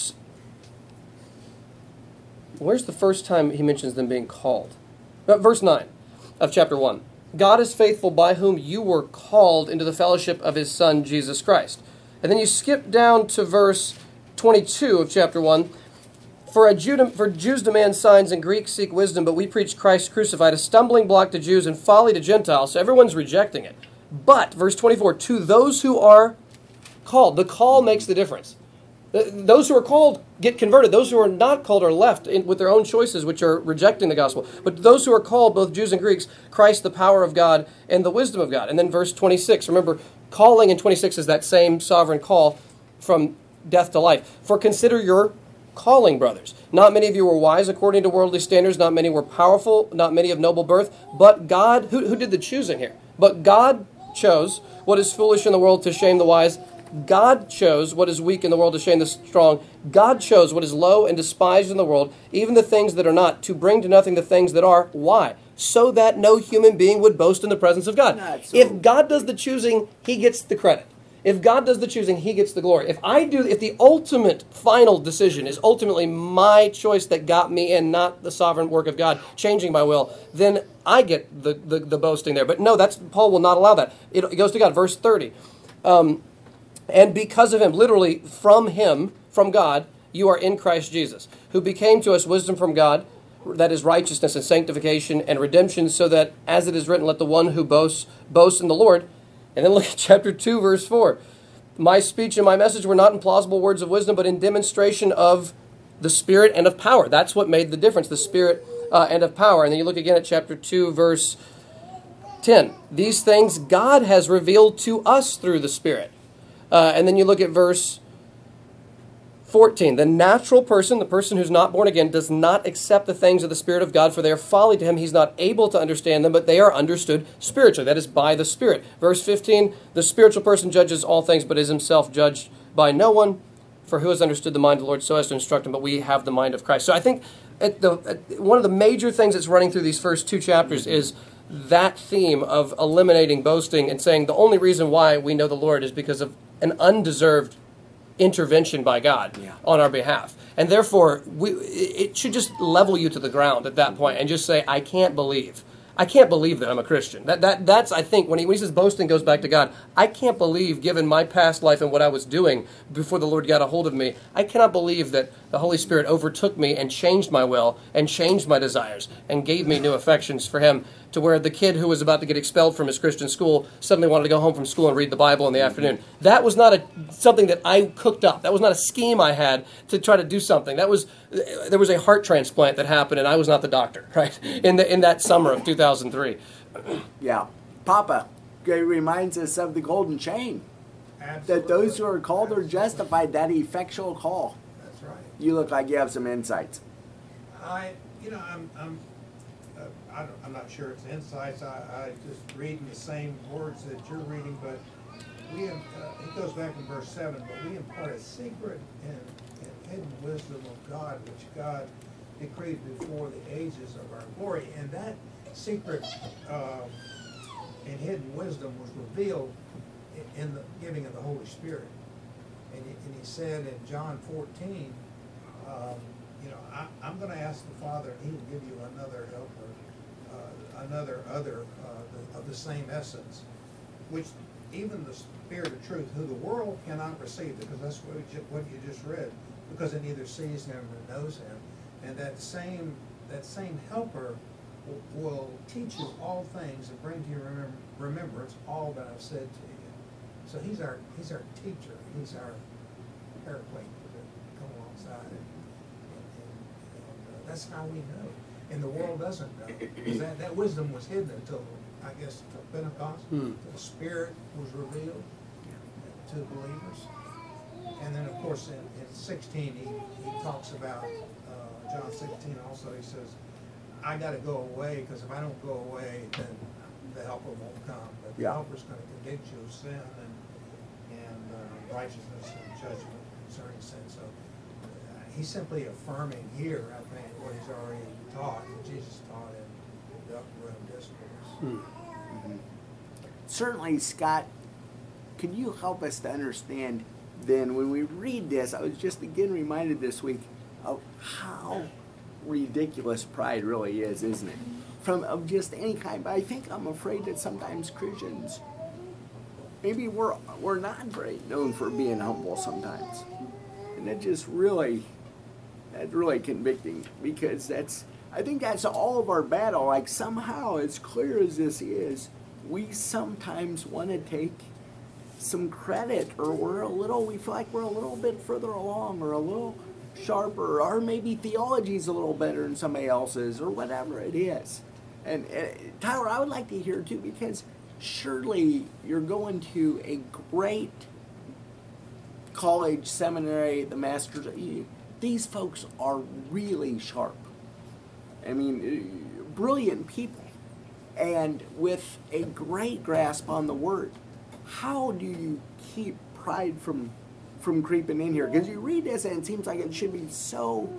where's the first time he mentions them being called? Verse 9 of chapter 1. God is faithful, by whom you were called into the fellowship of his Son, Jesus Christ. And then you skip down to verse 22 of chapter 1. For Jews demand signs and Greeks seek wisdom, but we preach Christ crucified, a stumbling block to Jews and folly to Gentiles. So everyone's rejecting it. But, verse 24, to those who are called. The call makes the difference. Those who are called get converted. Those who are not called are left with their own choices, which are rejecting the gospel. But those who are called, both Jews and Greeks, Christ, the power of God and the wisdom of God. And then verse 26, remember, calling in 26 is that same sovereign call from death to life. For consider your calling, brothers. Not many of you were wise according to worldly standards. Not many were powerful. Not many of noble birth. But God, who did the choosing here? But God chose what is foolish in the world to shame the wise. God chose what is weak in the world to shame the strong. God chose what is low and despised in the world, even the things that are not, to bring to nothing the things that are. Why? So that no human being would boast in the presence of God. If God does the choosing, he gets the credit. If God does the choosing, he gets the glory. If the ultimate final decision is ultimately my choice that got me in, not the sovereign work of God changing my will, then I get the boasting there. But no, Paul will not allow that. It goes to God. Verse 30. And because of him, literally from him, from God, you are in Christ Jesus, who became to us wisdom from God, that is righteousness and sanctification and redemption, so that, as it is written, let the one who boasts in the Lord. And then look at chapter 2, verse 4. My speech and my message were not in plausible words of wisdom, but in demonstration of the Spirit and of power. That's what made the difference, the Spirit and of power. And then you look again at chapter 2, verse 10. These things God has revealed to us through the Spirit. And then you look at verse 14. The natural person, the person who's not born again, does not accept the things of the Spirit of God, for they are folly to him. He's not able to understand them, but they are understood spiritually. That is, by the Spirit. Verse 15, the spiritual person judges all things, but is himself judged by no one. For who has understood the mind of the Lord so as to instruct him? But we have the mind of Christ. So I think one of the major things that's running through these first two chapters is that theme of eliminating boasting and saying the only reason why we know the Lord is because of an undeserved intervention by God on our behalf. And therefore, it should just level you to the ground at that point and just say, I can't believe that I'm a Christian. That's I think, when he says boasting goes back to God, I can't believe, given my past life and what I was doing before the Lord got a hold of me, I cannot believe that the Holy Spirit overtook me and changed my will and changed my desires and gave me new affections for him, to where the kid who was about to get expelled from his Christian school suddenly wanted to go home from school and read the Bible in the afternoon. That was not something that I cooked up. That was not a scheme I had to try to do something. There was a heart transplant that happened, and I was not the doctor, right? In that summer of 2003. Yeah. Papa, it reminds us of the golden chain. Absolutely. That those who are called are justified, that effectual call. That's right. You look like you have some insights. I'm not sure it's insights. I just reading the same words that you're reading, but it goes back in verse 7, but we impart a secret and hidden wisdom of God, which God decreed before the ages of our glory. And that secret and hidden wisdom was revealed in the giving of the Holy Spirit. And he said in John 14, I'm going to ask the Father, and he will give you another helper, of the same essence, which even the Spirit of truth, who the world cannot receive, because that's what you just read, because it neither sees him nor knows him. And that same helper will teach you all things and bring to your remembrance all that I've said to you. So he's our teacher. He's our paraclete to come alongside, and that's how we know. And the world doesn't know, because that wisdom was hidden until, I guess, until Pentecost. The Spirit was revealed to believers. And then, of course, in 16, he talks about, John 16 also, he says, I got to go away, because if I don't go away, then the helper won't come. But the helper's going to convict you of sin and righteousness and judgment concerning sin. So he's simply affirming here, I think, what he's already taught, and Jesus taught in the Upper Room Discourse. Certainly, Scott, could you help us to understand then, when we read this, I was just again reminded this week of how ridiculous pride really is, isn't it? Of just any kind. But I think I'm afraid that sometimes Christians, maybe we're not very known for being humble sometimes. And that's really convicting, because I think that's all of our battle. Like, somehow, as clear as this is, we sometimes want to take some credit, or we feel like we're a little bit further along, or a little sharper, or maybe theology's a little better than somebody else's, or whatever it is. And Tyler, I would like to hear too, because surely you're going to a great college, seminary, the master's. These folks are really sharp. I mean, brilliant people, and with a great grasp on the Word. How do you keep pride from creeping in here? Because you read this and it seems like it should be so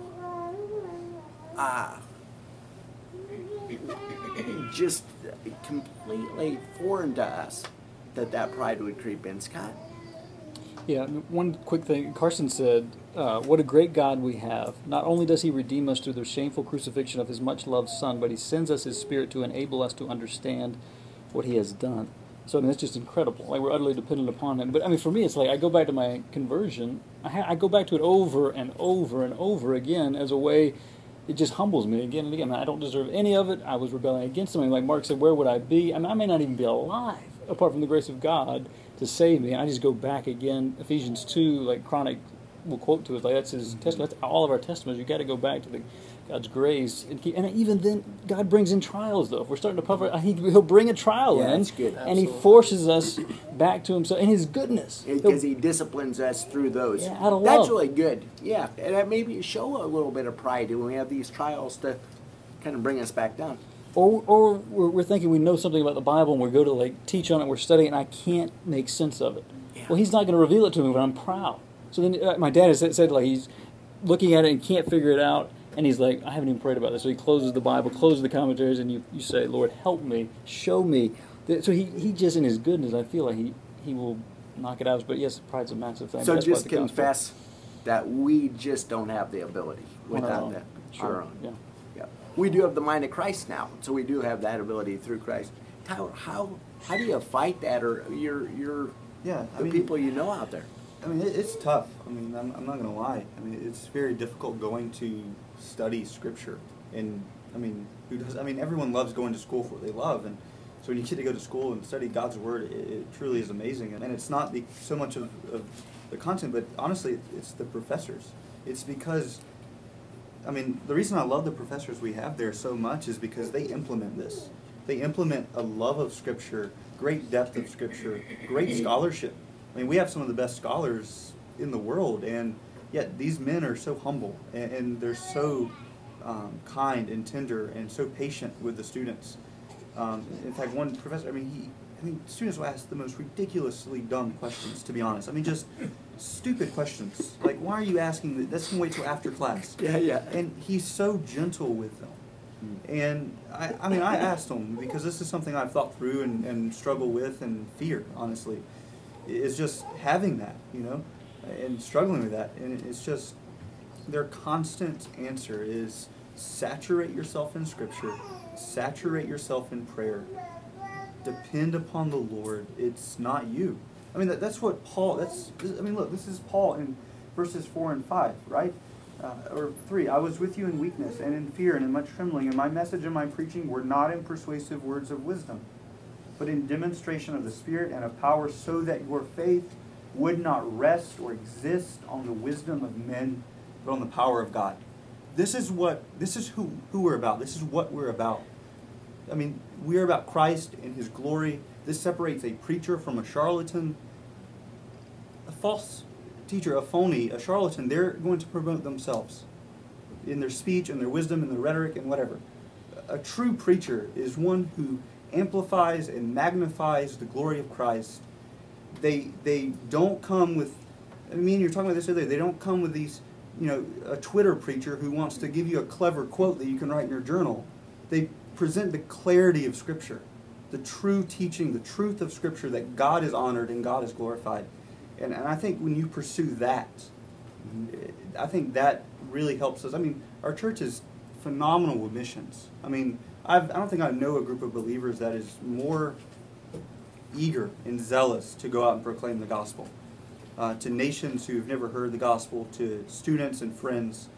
just completely foreign to us that pride would creep in. Scott? Yeah, one quick thing. Carson said, what a great God we have. Not only does he redeem us through the shameful crucifixion of his much-loved Son, but he sends us his Spirit to enable us to understand what he has done. So, I mean, that's just incredible. Like, we're utterly dependent upon him. But, I mean, for me, it's like I go back to my conversion. I go back to it over and over and over again as a way. It just humbles me again and again. I don't deserve any of it. I was rebelling against him. Like Mark said, where would I be? I mean, I may not even be alive apart from the grace of God to save me. I just go back again. Ephesians 2, like Chronic will quote to us, like that's his testimony. That's all of our testimonies. You got to go back to the God's grace, and even then, God brings in trials. Though if we're starting to puff, He'll bring a trial Yeah, in, that's good. and He Absolutely. forces us back to Himself and His goodness. Because He disciplines us through those. Yeah, out of That's love. really good. Yeah, and that maybe show a little bit of pride when we have these trials to kind of bring us back down. Or we're thinking we know something about the Bible, and we go to like teach on it, we're studying, and I can't make sense of it. Yeah. Well, He's not going to reveal it to me, but I'm proud. So then my dad has said like he's looking at it and can't figure it out, and he's like, I haven't even prayed about this. So he closes the Bible, closes the commentaries, and you say, Lord, help me, show me. So he just in His goodness, I feel like he will knock it out. But yes, pride's a massive thing. So That's why just the gospel- confess that we just don't have the ability on our without own. that. Sure. Our own. Yeah. Yeah. We do have the mind of Christ now, so we do have that ability through Christ. How do you fight that, or your Yeah, I the mean, people you know out there? I mean, it's tough. I mean, I'm not going to lie. I mean, it's very difficult going to study Scripture. And, I mean, who does? I mean, everyone loves going to school for what they love. And so when you get to go to school and study God's Word, it truly is amazing. And it's not so much of the content, but honestly, it's the professors. It's because, I mean, the reason I love the professors we have there so much is because they implement this. They implement a love of Scripture, great depth of Scripture, great scholarship. I mean, we have some of the best scholars in the world, and yet these men are so humble, and they're so kind and tender and so patient with the students. In fact, one professor, I mean, students will ask the most ridiculously dumb questions, to be honest. I mean, just stupid questions. Like, why are you asking that? That's going to wait till after class. Yeah. And he's so gentle with them. And I mean, I asked him, because this is something I've thought through and struggle with and fear, honestly. It's just having that, and struggling with that. And it's just, their constant answer is saturate yourself in Scripture, saturate yourself in prayer, depend upon the Lord. It's not you. I mean, that's what Paul, look, this is Paul in verses 4 and 5, right? Or 3, I was with you in weakness and in fear and in much trembling, and my message and my preaching were not in persuasive words of wisdom, but in demonstration of the Spirit and of power, so that your faith would not rest or exist on the wisdom of men, but on the power of God. This is who we're about. This is what we're about. I mean, we're about Christ and His glory. This separates a preacher from a charlatan, a false teacher, a phony, a charlatan. They're going to promote themselves in their speech and their wisdom and their rhetoric and whatever. A true preacher is one who amplifies and magnifies the glory of Christ. They don't come with, I mean, you're talking about this earlier, they don't come with these, a Twitter preacher who wants to give you a clever quote that you can write in your journal. They present the clarity of Scripture, the true teaching, the truth of Scripture, that God is honored and God is glorified. And I think when you pursue that, I think that really helps us. I mean, our church is phenomenal with missions. I mean, I don't think I know a group of believers that is more eager and zealous to go out and proclaim the gospel to nations who've never heard the gospel, to students and friends.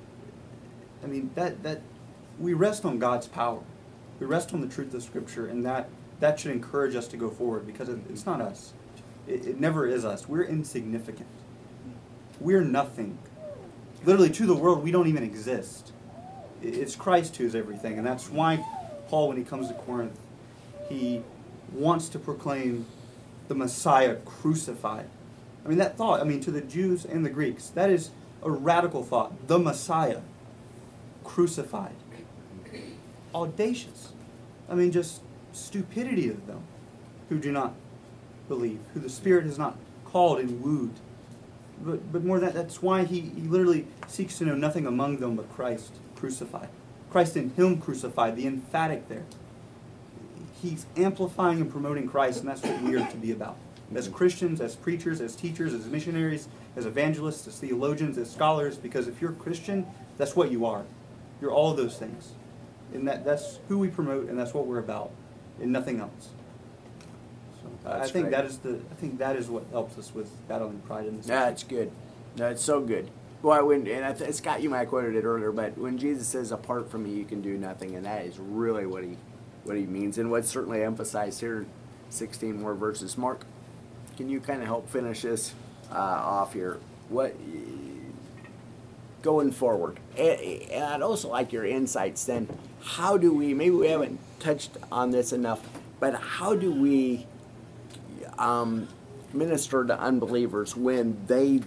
I mean, that we rest on God's power. We rest on the truth of Scripture, and that should encourage us to go forward, because it's not us. It never is us. We're insignificant. We're nothing. Literally, to the world, we don't even exist. It's Christ who's everything. And that's why Paul, when he comes to Corinth, he wants to proclaim the Messiah crucified. I mean, that thought, to the Jews and the Greeks, that is a radical thought. The Messiah crucified. Audacious. Just stupidity of them who do not believe, who the Spirit has not called and wooed. But more than that, that's why he literally seeks to know nothing among them but Christ crucified. Christ in Him crucified, the emphatic there. He's amplifying and promoting Christ, and that's what we are to be about. As Christians, as preachers, as teachers, as missionaries, as evangelists, as theologians, as scholars, because if you're a Christian, that's what you are. You're all of those things. And that's who we promote, and that's what we're about, and nothing else. So I think great. that is what helps us with battling pride in this. That's good. That's so good. Well, Scott, you might have quoted it earlier, but when Jesus says, "Apart from me, you can do nothing," and that is really what he means, and what's certainly emphasized here. 16 more verses. Mark, can you kind of help finish this off here? Because going forward. And I'd also like your insights then. How do we, maybe we haven't touched on this enough, but how do we minister to unbelievers when they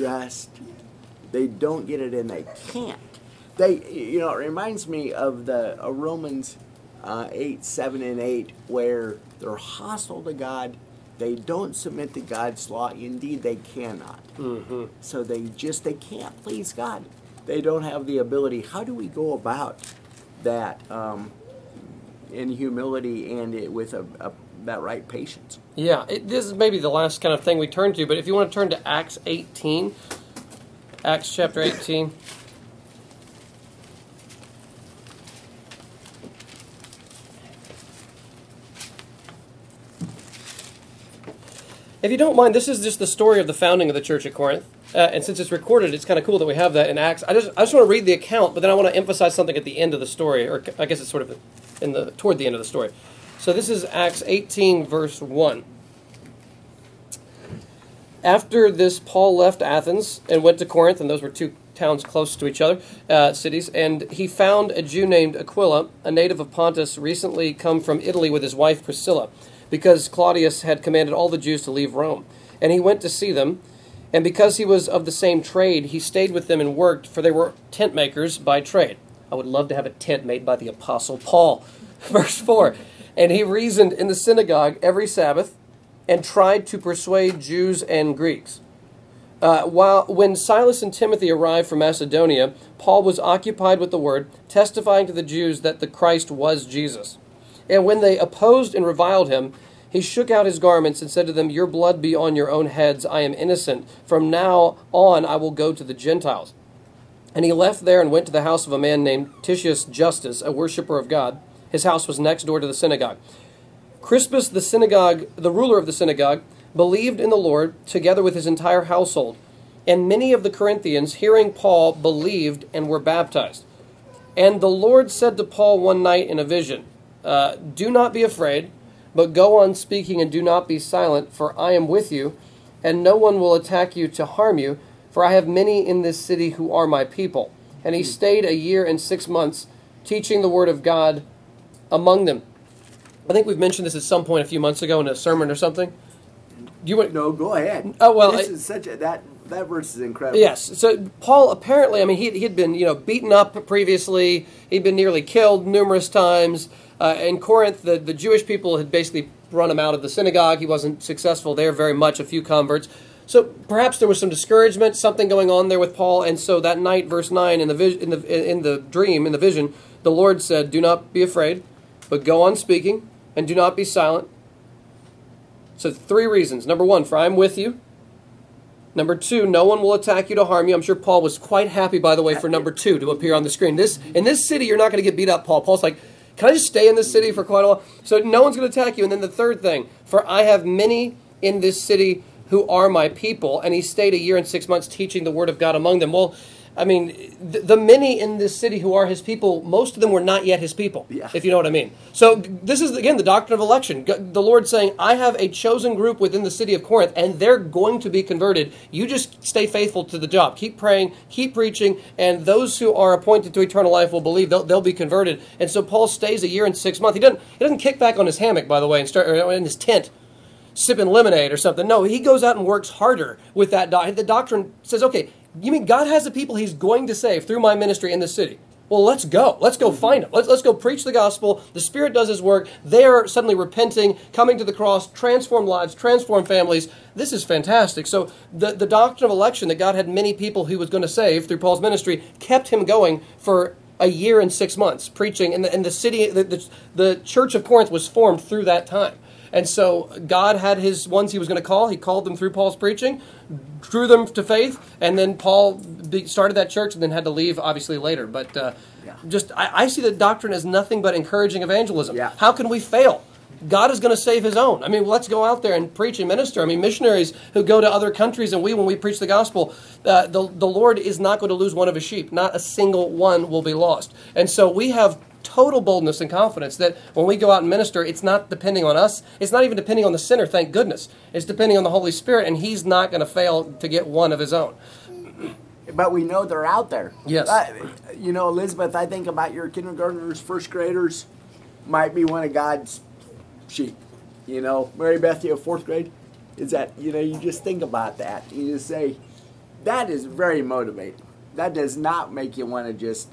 don't get it and they can't? It reminds me of the Romans 8, 7, and 8, where they're hostile to God. They don't submit to God's law. Indeed, they cannot. Mm-hmm. So they can't please God. They don't have the ability. How do we go about that in humility and with that right patience? Yeah, this is maybe the last kind of thing we turn to, but if you want to turn to Acts 18, Acts chapter 18. If you don't mind, this is just the story of the founding of the church at Corinth. And since it's recorded, it's kind of cool that we have that in Acts. I just want to read the account, but then I want to emphasize something at the end of the story, or I guess it's sort of toward the end of the story. So this is Acts 18, verse 1. After this, Paul left Athens and went to Corinth, and those were two towns close to each other, cities, and he found a Jew named Aquila, a native of Pontus, recently come from Italy with his wife Priscilla, because Claudius had commanded all the Jews to leave Rome. And he went to see them, and because he was of the same trade, he stayed with them and worked, for they were tent makers by trade. I would love to have a tent made by the Apostle Paul. Verse 4, and he reasoned in the synagogue every Sabbath, and tried to persuade Jews and Greeks. When Silas and Timothy arrived from Macedonia, Paul was occupied with the word, testifying to the Jews that the Christ was Jesus. And when they opposed and reviled him, he shook out his garments and said to them, "Your blood be on your own heads. I am innocent. From now on I will go to the Gentiles." And he left there and went to the house of a man named Titius Justus, a worshipper of God. His house was next door to the synagogue. Crispus, the ruler of the synagogue, believed in the Lord, together with his entire household. And many of the Corinthians, hearing Paul, believed and were baptized. And the Lord said to Paul one night in a vision, "Do not be afraid, but go on speaking and do not be silent, for I am with you, and no one will attack you to harm you, for I have many in this city who are my people." And he stayed a year and 6 months, teaching the word of God among them. I think we've mentioned this at some point a few months ago in a sermon or something. No, go ahead. Oh, well, this is that verse is incredible. Yes. So Paul apparently, he'd been beaten up previously. He'd been nearly killed numerous times. In Corinth, the Jewish people had basically run him out of the synagogue. He wasn't successful there very much. A few converts. So perhaps there was some discouragement, something going on there with Paul. And so that night, verse 9, in the vision, the Lord said, "Do not be afraid, but go on speaking, and do not be silent." So 3 reasons. Number 1, for I am with you. Number 2, no one will attack you to harm you. I'm sure Paul was quite happy, by the way, for number 2 to appear on the screen. In this city, you're not going to get beat up, Paul. Paul's like, can I just stay in this city for quite a while? So no one's going to attack you. And then the 3rd thing, for I have many in this city who are my people. And he stayed a year and 6 months teaching the word of God among them. Well, the many in this city who are his people, most of them were not yet his people, if you know what I mean. So this is, again, the doctrine of election. The Lord saying, I have a chosen group within the city of Corinth, and they're going to be converted. You just stay faithful to the job. Keep praying, keep preaching, and those who are appointed to eternal life will believe. They'll be converted. And so Paul stays a year and 6 months. He doesn't kick back on his hammock, by the way, and start in his tent, sipping lemonade or something. No, he goes out and works harder with that. The doctrine says, okay, you mean God has a people he's going to save through my ministry in this city? Well, let's go. Let's go find them. Let's go preach the gospel. The Spirit does his work. They are suddenly repenting, coming to the cross, transform lives, transform families. This is fantastic. So the doctrine of election, that God had many people he was going to save through Paul's ministry, kept him going for a year and 6 months, preaching. And the city, the church of Corinth was formed through that time. And so God had his ones he was going to call. He called them through Paul's preaching, drew them to faith, and then Paul started that church and then had to leave, obviously, later. But I see the doctrine as nothing but encouraging evangelism. Yeah. How can we fail? God is going to save his own. Let's go out there and preach and minister. Missionaries who go to other countries, and when we preach the gospel, the Lord is not going to lose one of his sheep. Not a single one will be lost. And so we have total boldness and confidence that when we go out and minister, it's not depending on us. It's not even depending on the sinner, thank goodness. It's depending on the Holy Spirit, and he's not going to fail to get one of his own. but we know they're out there. Yes. You know, Elizabeth, I think about your kindergartners, first graders, might be one of God's sheep. You know, Mary Beth, you have fourth grade. Is that, you know, you just think about that. You just say, that is very motivating. That does not make you want to just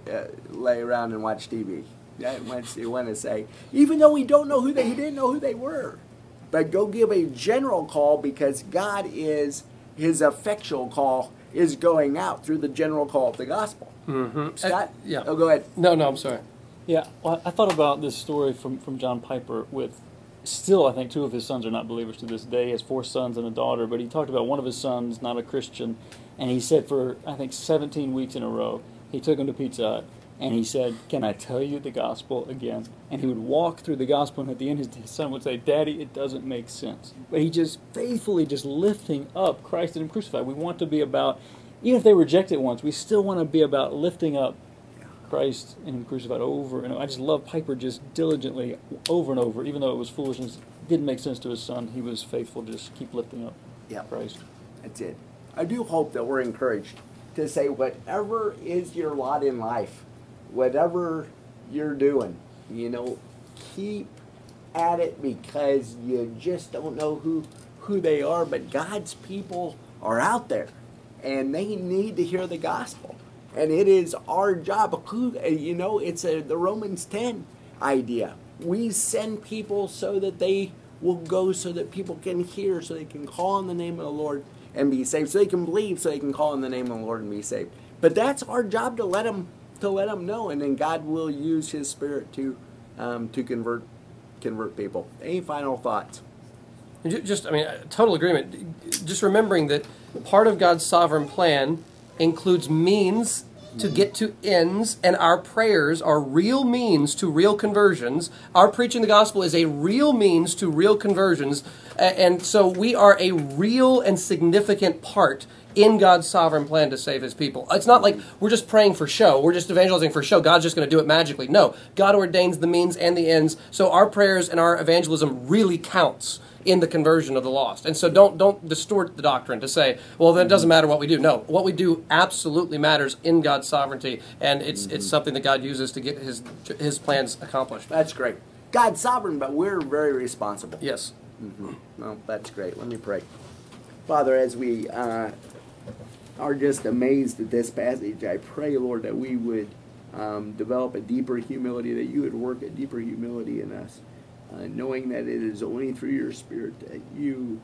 lay around and watch TV. That makes you want to say, even though we don't know who they, he didn't know who they were, but go give a general call, because God is, his effectual call is going out through the general call of the gospel. Mm-hmm. Scott? Yeah. Oh, go ahead. No, I'm sorry. Yeah, well, I thought about this story from John Piper with, still I think 2 of his sons are not believers to this day. He has 4 sons and a daughter, but he talked about one of his sons, not a Christian, and he said for, I think, 17 weeks in a row, he took him to Pizza Hut, and he said, "Can I tell you the gospel again?" And he would walk through the gospel, and at the end his son would say, "Daddy, it doesn't make sense." But he just faithfully just lifting up Christ and him crucified. We want to be about, even if they reject it once, we still want to be about lifting up Christ and him crucified over and over. I just love Piper just diligently over and over, even though it was foolishness, didn't make sense to his son. He was faithful to just keep lifting up Christ. That's it. I do hope that we're encouraged to say, whatever is your lot in life, whatever you're doing, you know, keep at it, because you just don't know who they are. But God's people are out there, and they need to hear the gospel. And it is our job. You know, it's the Romans 10 idea. We send people so that they will go, so that people can hear, so they can call on the name of the Lord and be saved, so they can believe, so they can call on the name of the Lord and be saved. But that's our job, to let them know, and then God will use His Spirit to convert people. Any final thoughts? Just, I mean, total agreement. Just remembering that part of God's sovereign plan includes means to get to ends, and our prayers are real means to real conversions. Our preaching the gospel is a real means to real conversions, and so we are a real and significant part in God's sovereign plan to save His people. It's not like we're just praying for show, we're just evangelizing for show, God's just going to do it magically. No, God ordains the means and the ends, so our prayers and our evangelism really counts in the conversion of the lost. And so don't distort the doctrine to say, well, then it doesn't matter what we do. No, what we do absolutely matters in God's sovereignty, and it's something that God uses to get His plans accomplished. That's great. God's sovereign, but we're very responsible. Yes. Mm-hmm. Well, that's great. Let me pray. Father, as we are just amazed at this passage, I pray, Lord, that we would develop a deeper humility, that you would work a deeper humility in us. Knowing that it is only through your Spirit that you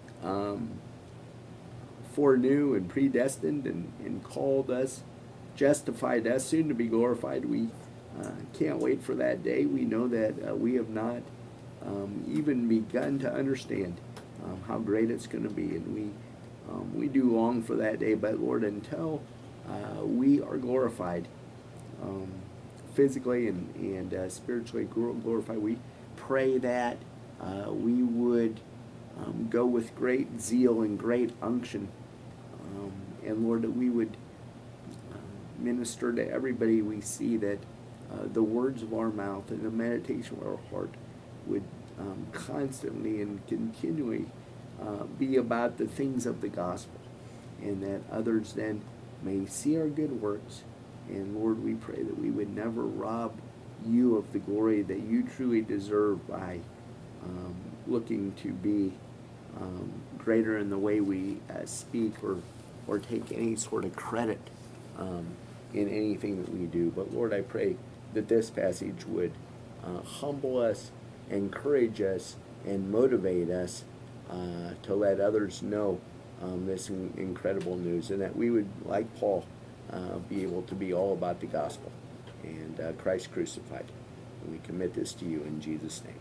foreknew and predestined and called us, justified us, soon to be glorified. We can't wait for that day. We know that we have not even begun to understand how great it's going to be, and we do long for that day. But Lord, until we are glorified, physically and spiritually glorified, we pray that we would go with great zeal and great unction, and Lord, that we would minister to everybody we see, that the words of our mouth and the meditation of our heart would constantly and continually be about the things of the gospel, and that others then may see our good works. And Lord, we pray that we would never rob you of the glory that you truly deserve by looking to be greater in the way we speak, or take any sort of credit in anything that we do. But Lord, I pray that this passage would humble us, encourage us, and motivate us to let others know this incredible news, and that we would, like Paul, be able to be all about the gospel and Christ crucified. And we commit this to you in Jesus' name.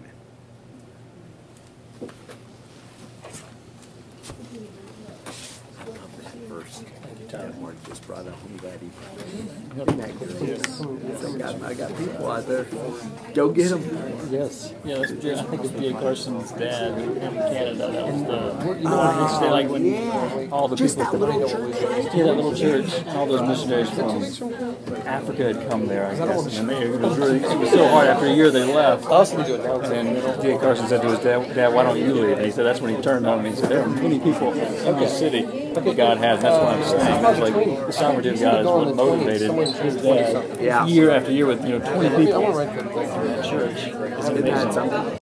Amen. Verse that Mark just brought up. I'm glad he I got people out there. Go get them. Yes. Yeah, that's Jay. I think it's Jay Carson's dad in Canada. That was the like when all the just people that little church. that little church, and all those missionaries from Africa had come there, I guess. And it was so hard. After a year, they left. And Jay Carson said to his dad, "Why don't you leave?" And he said that's when he turned on me. He said, "There are many people in this city that God has. That's why I'm staying." like the sovereignty of God is what motivated his dad Yeah. year after year with 20 people. I want to write that thing. Church. It's Isn't that amazing. something?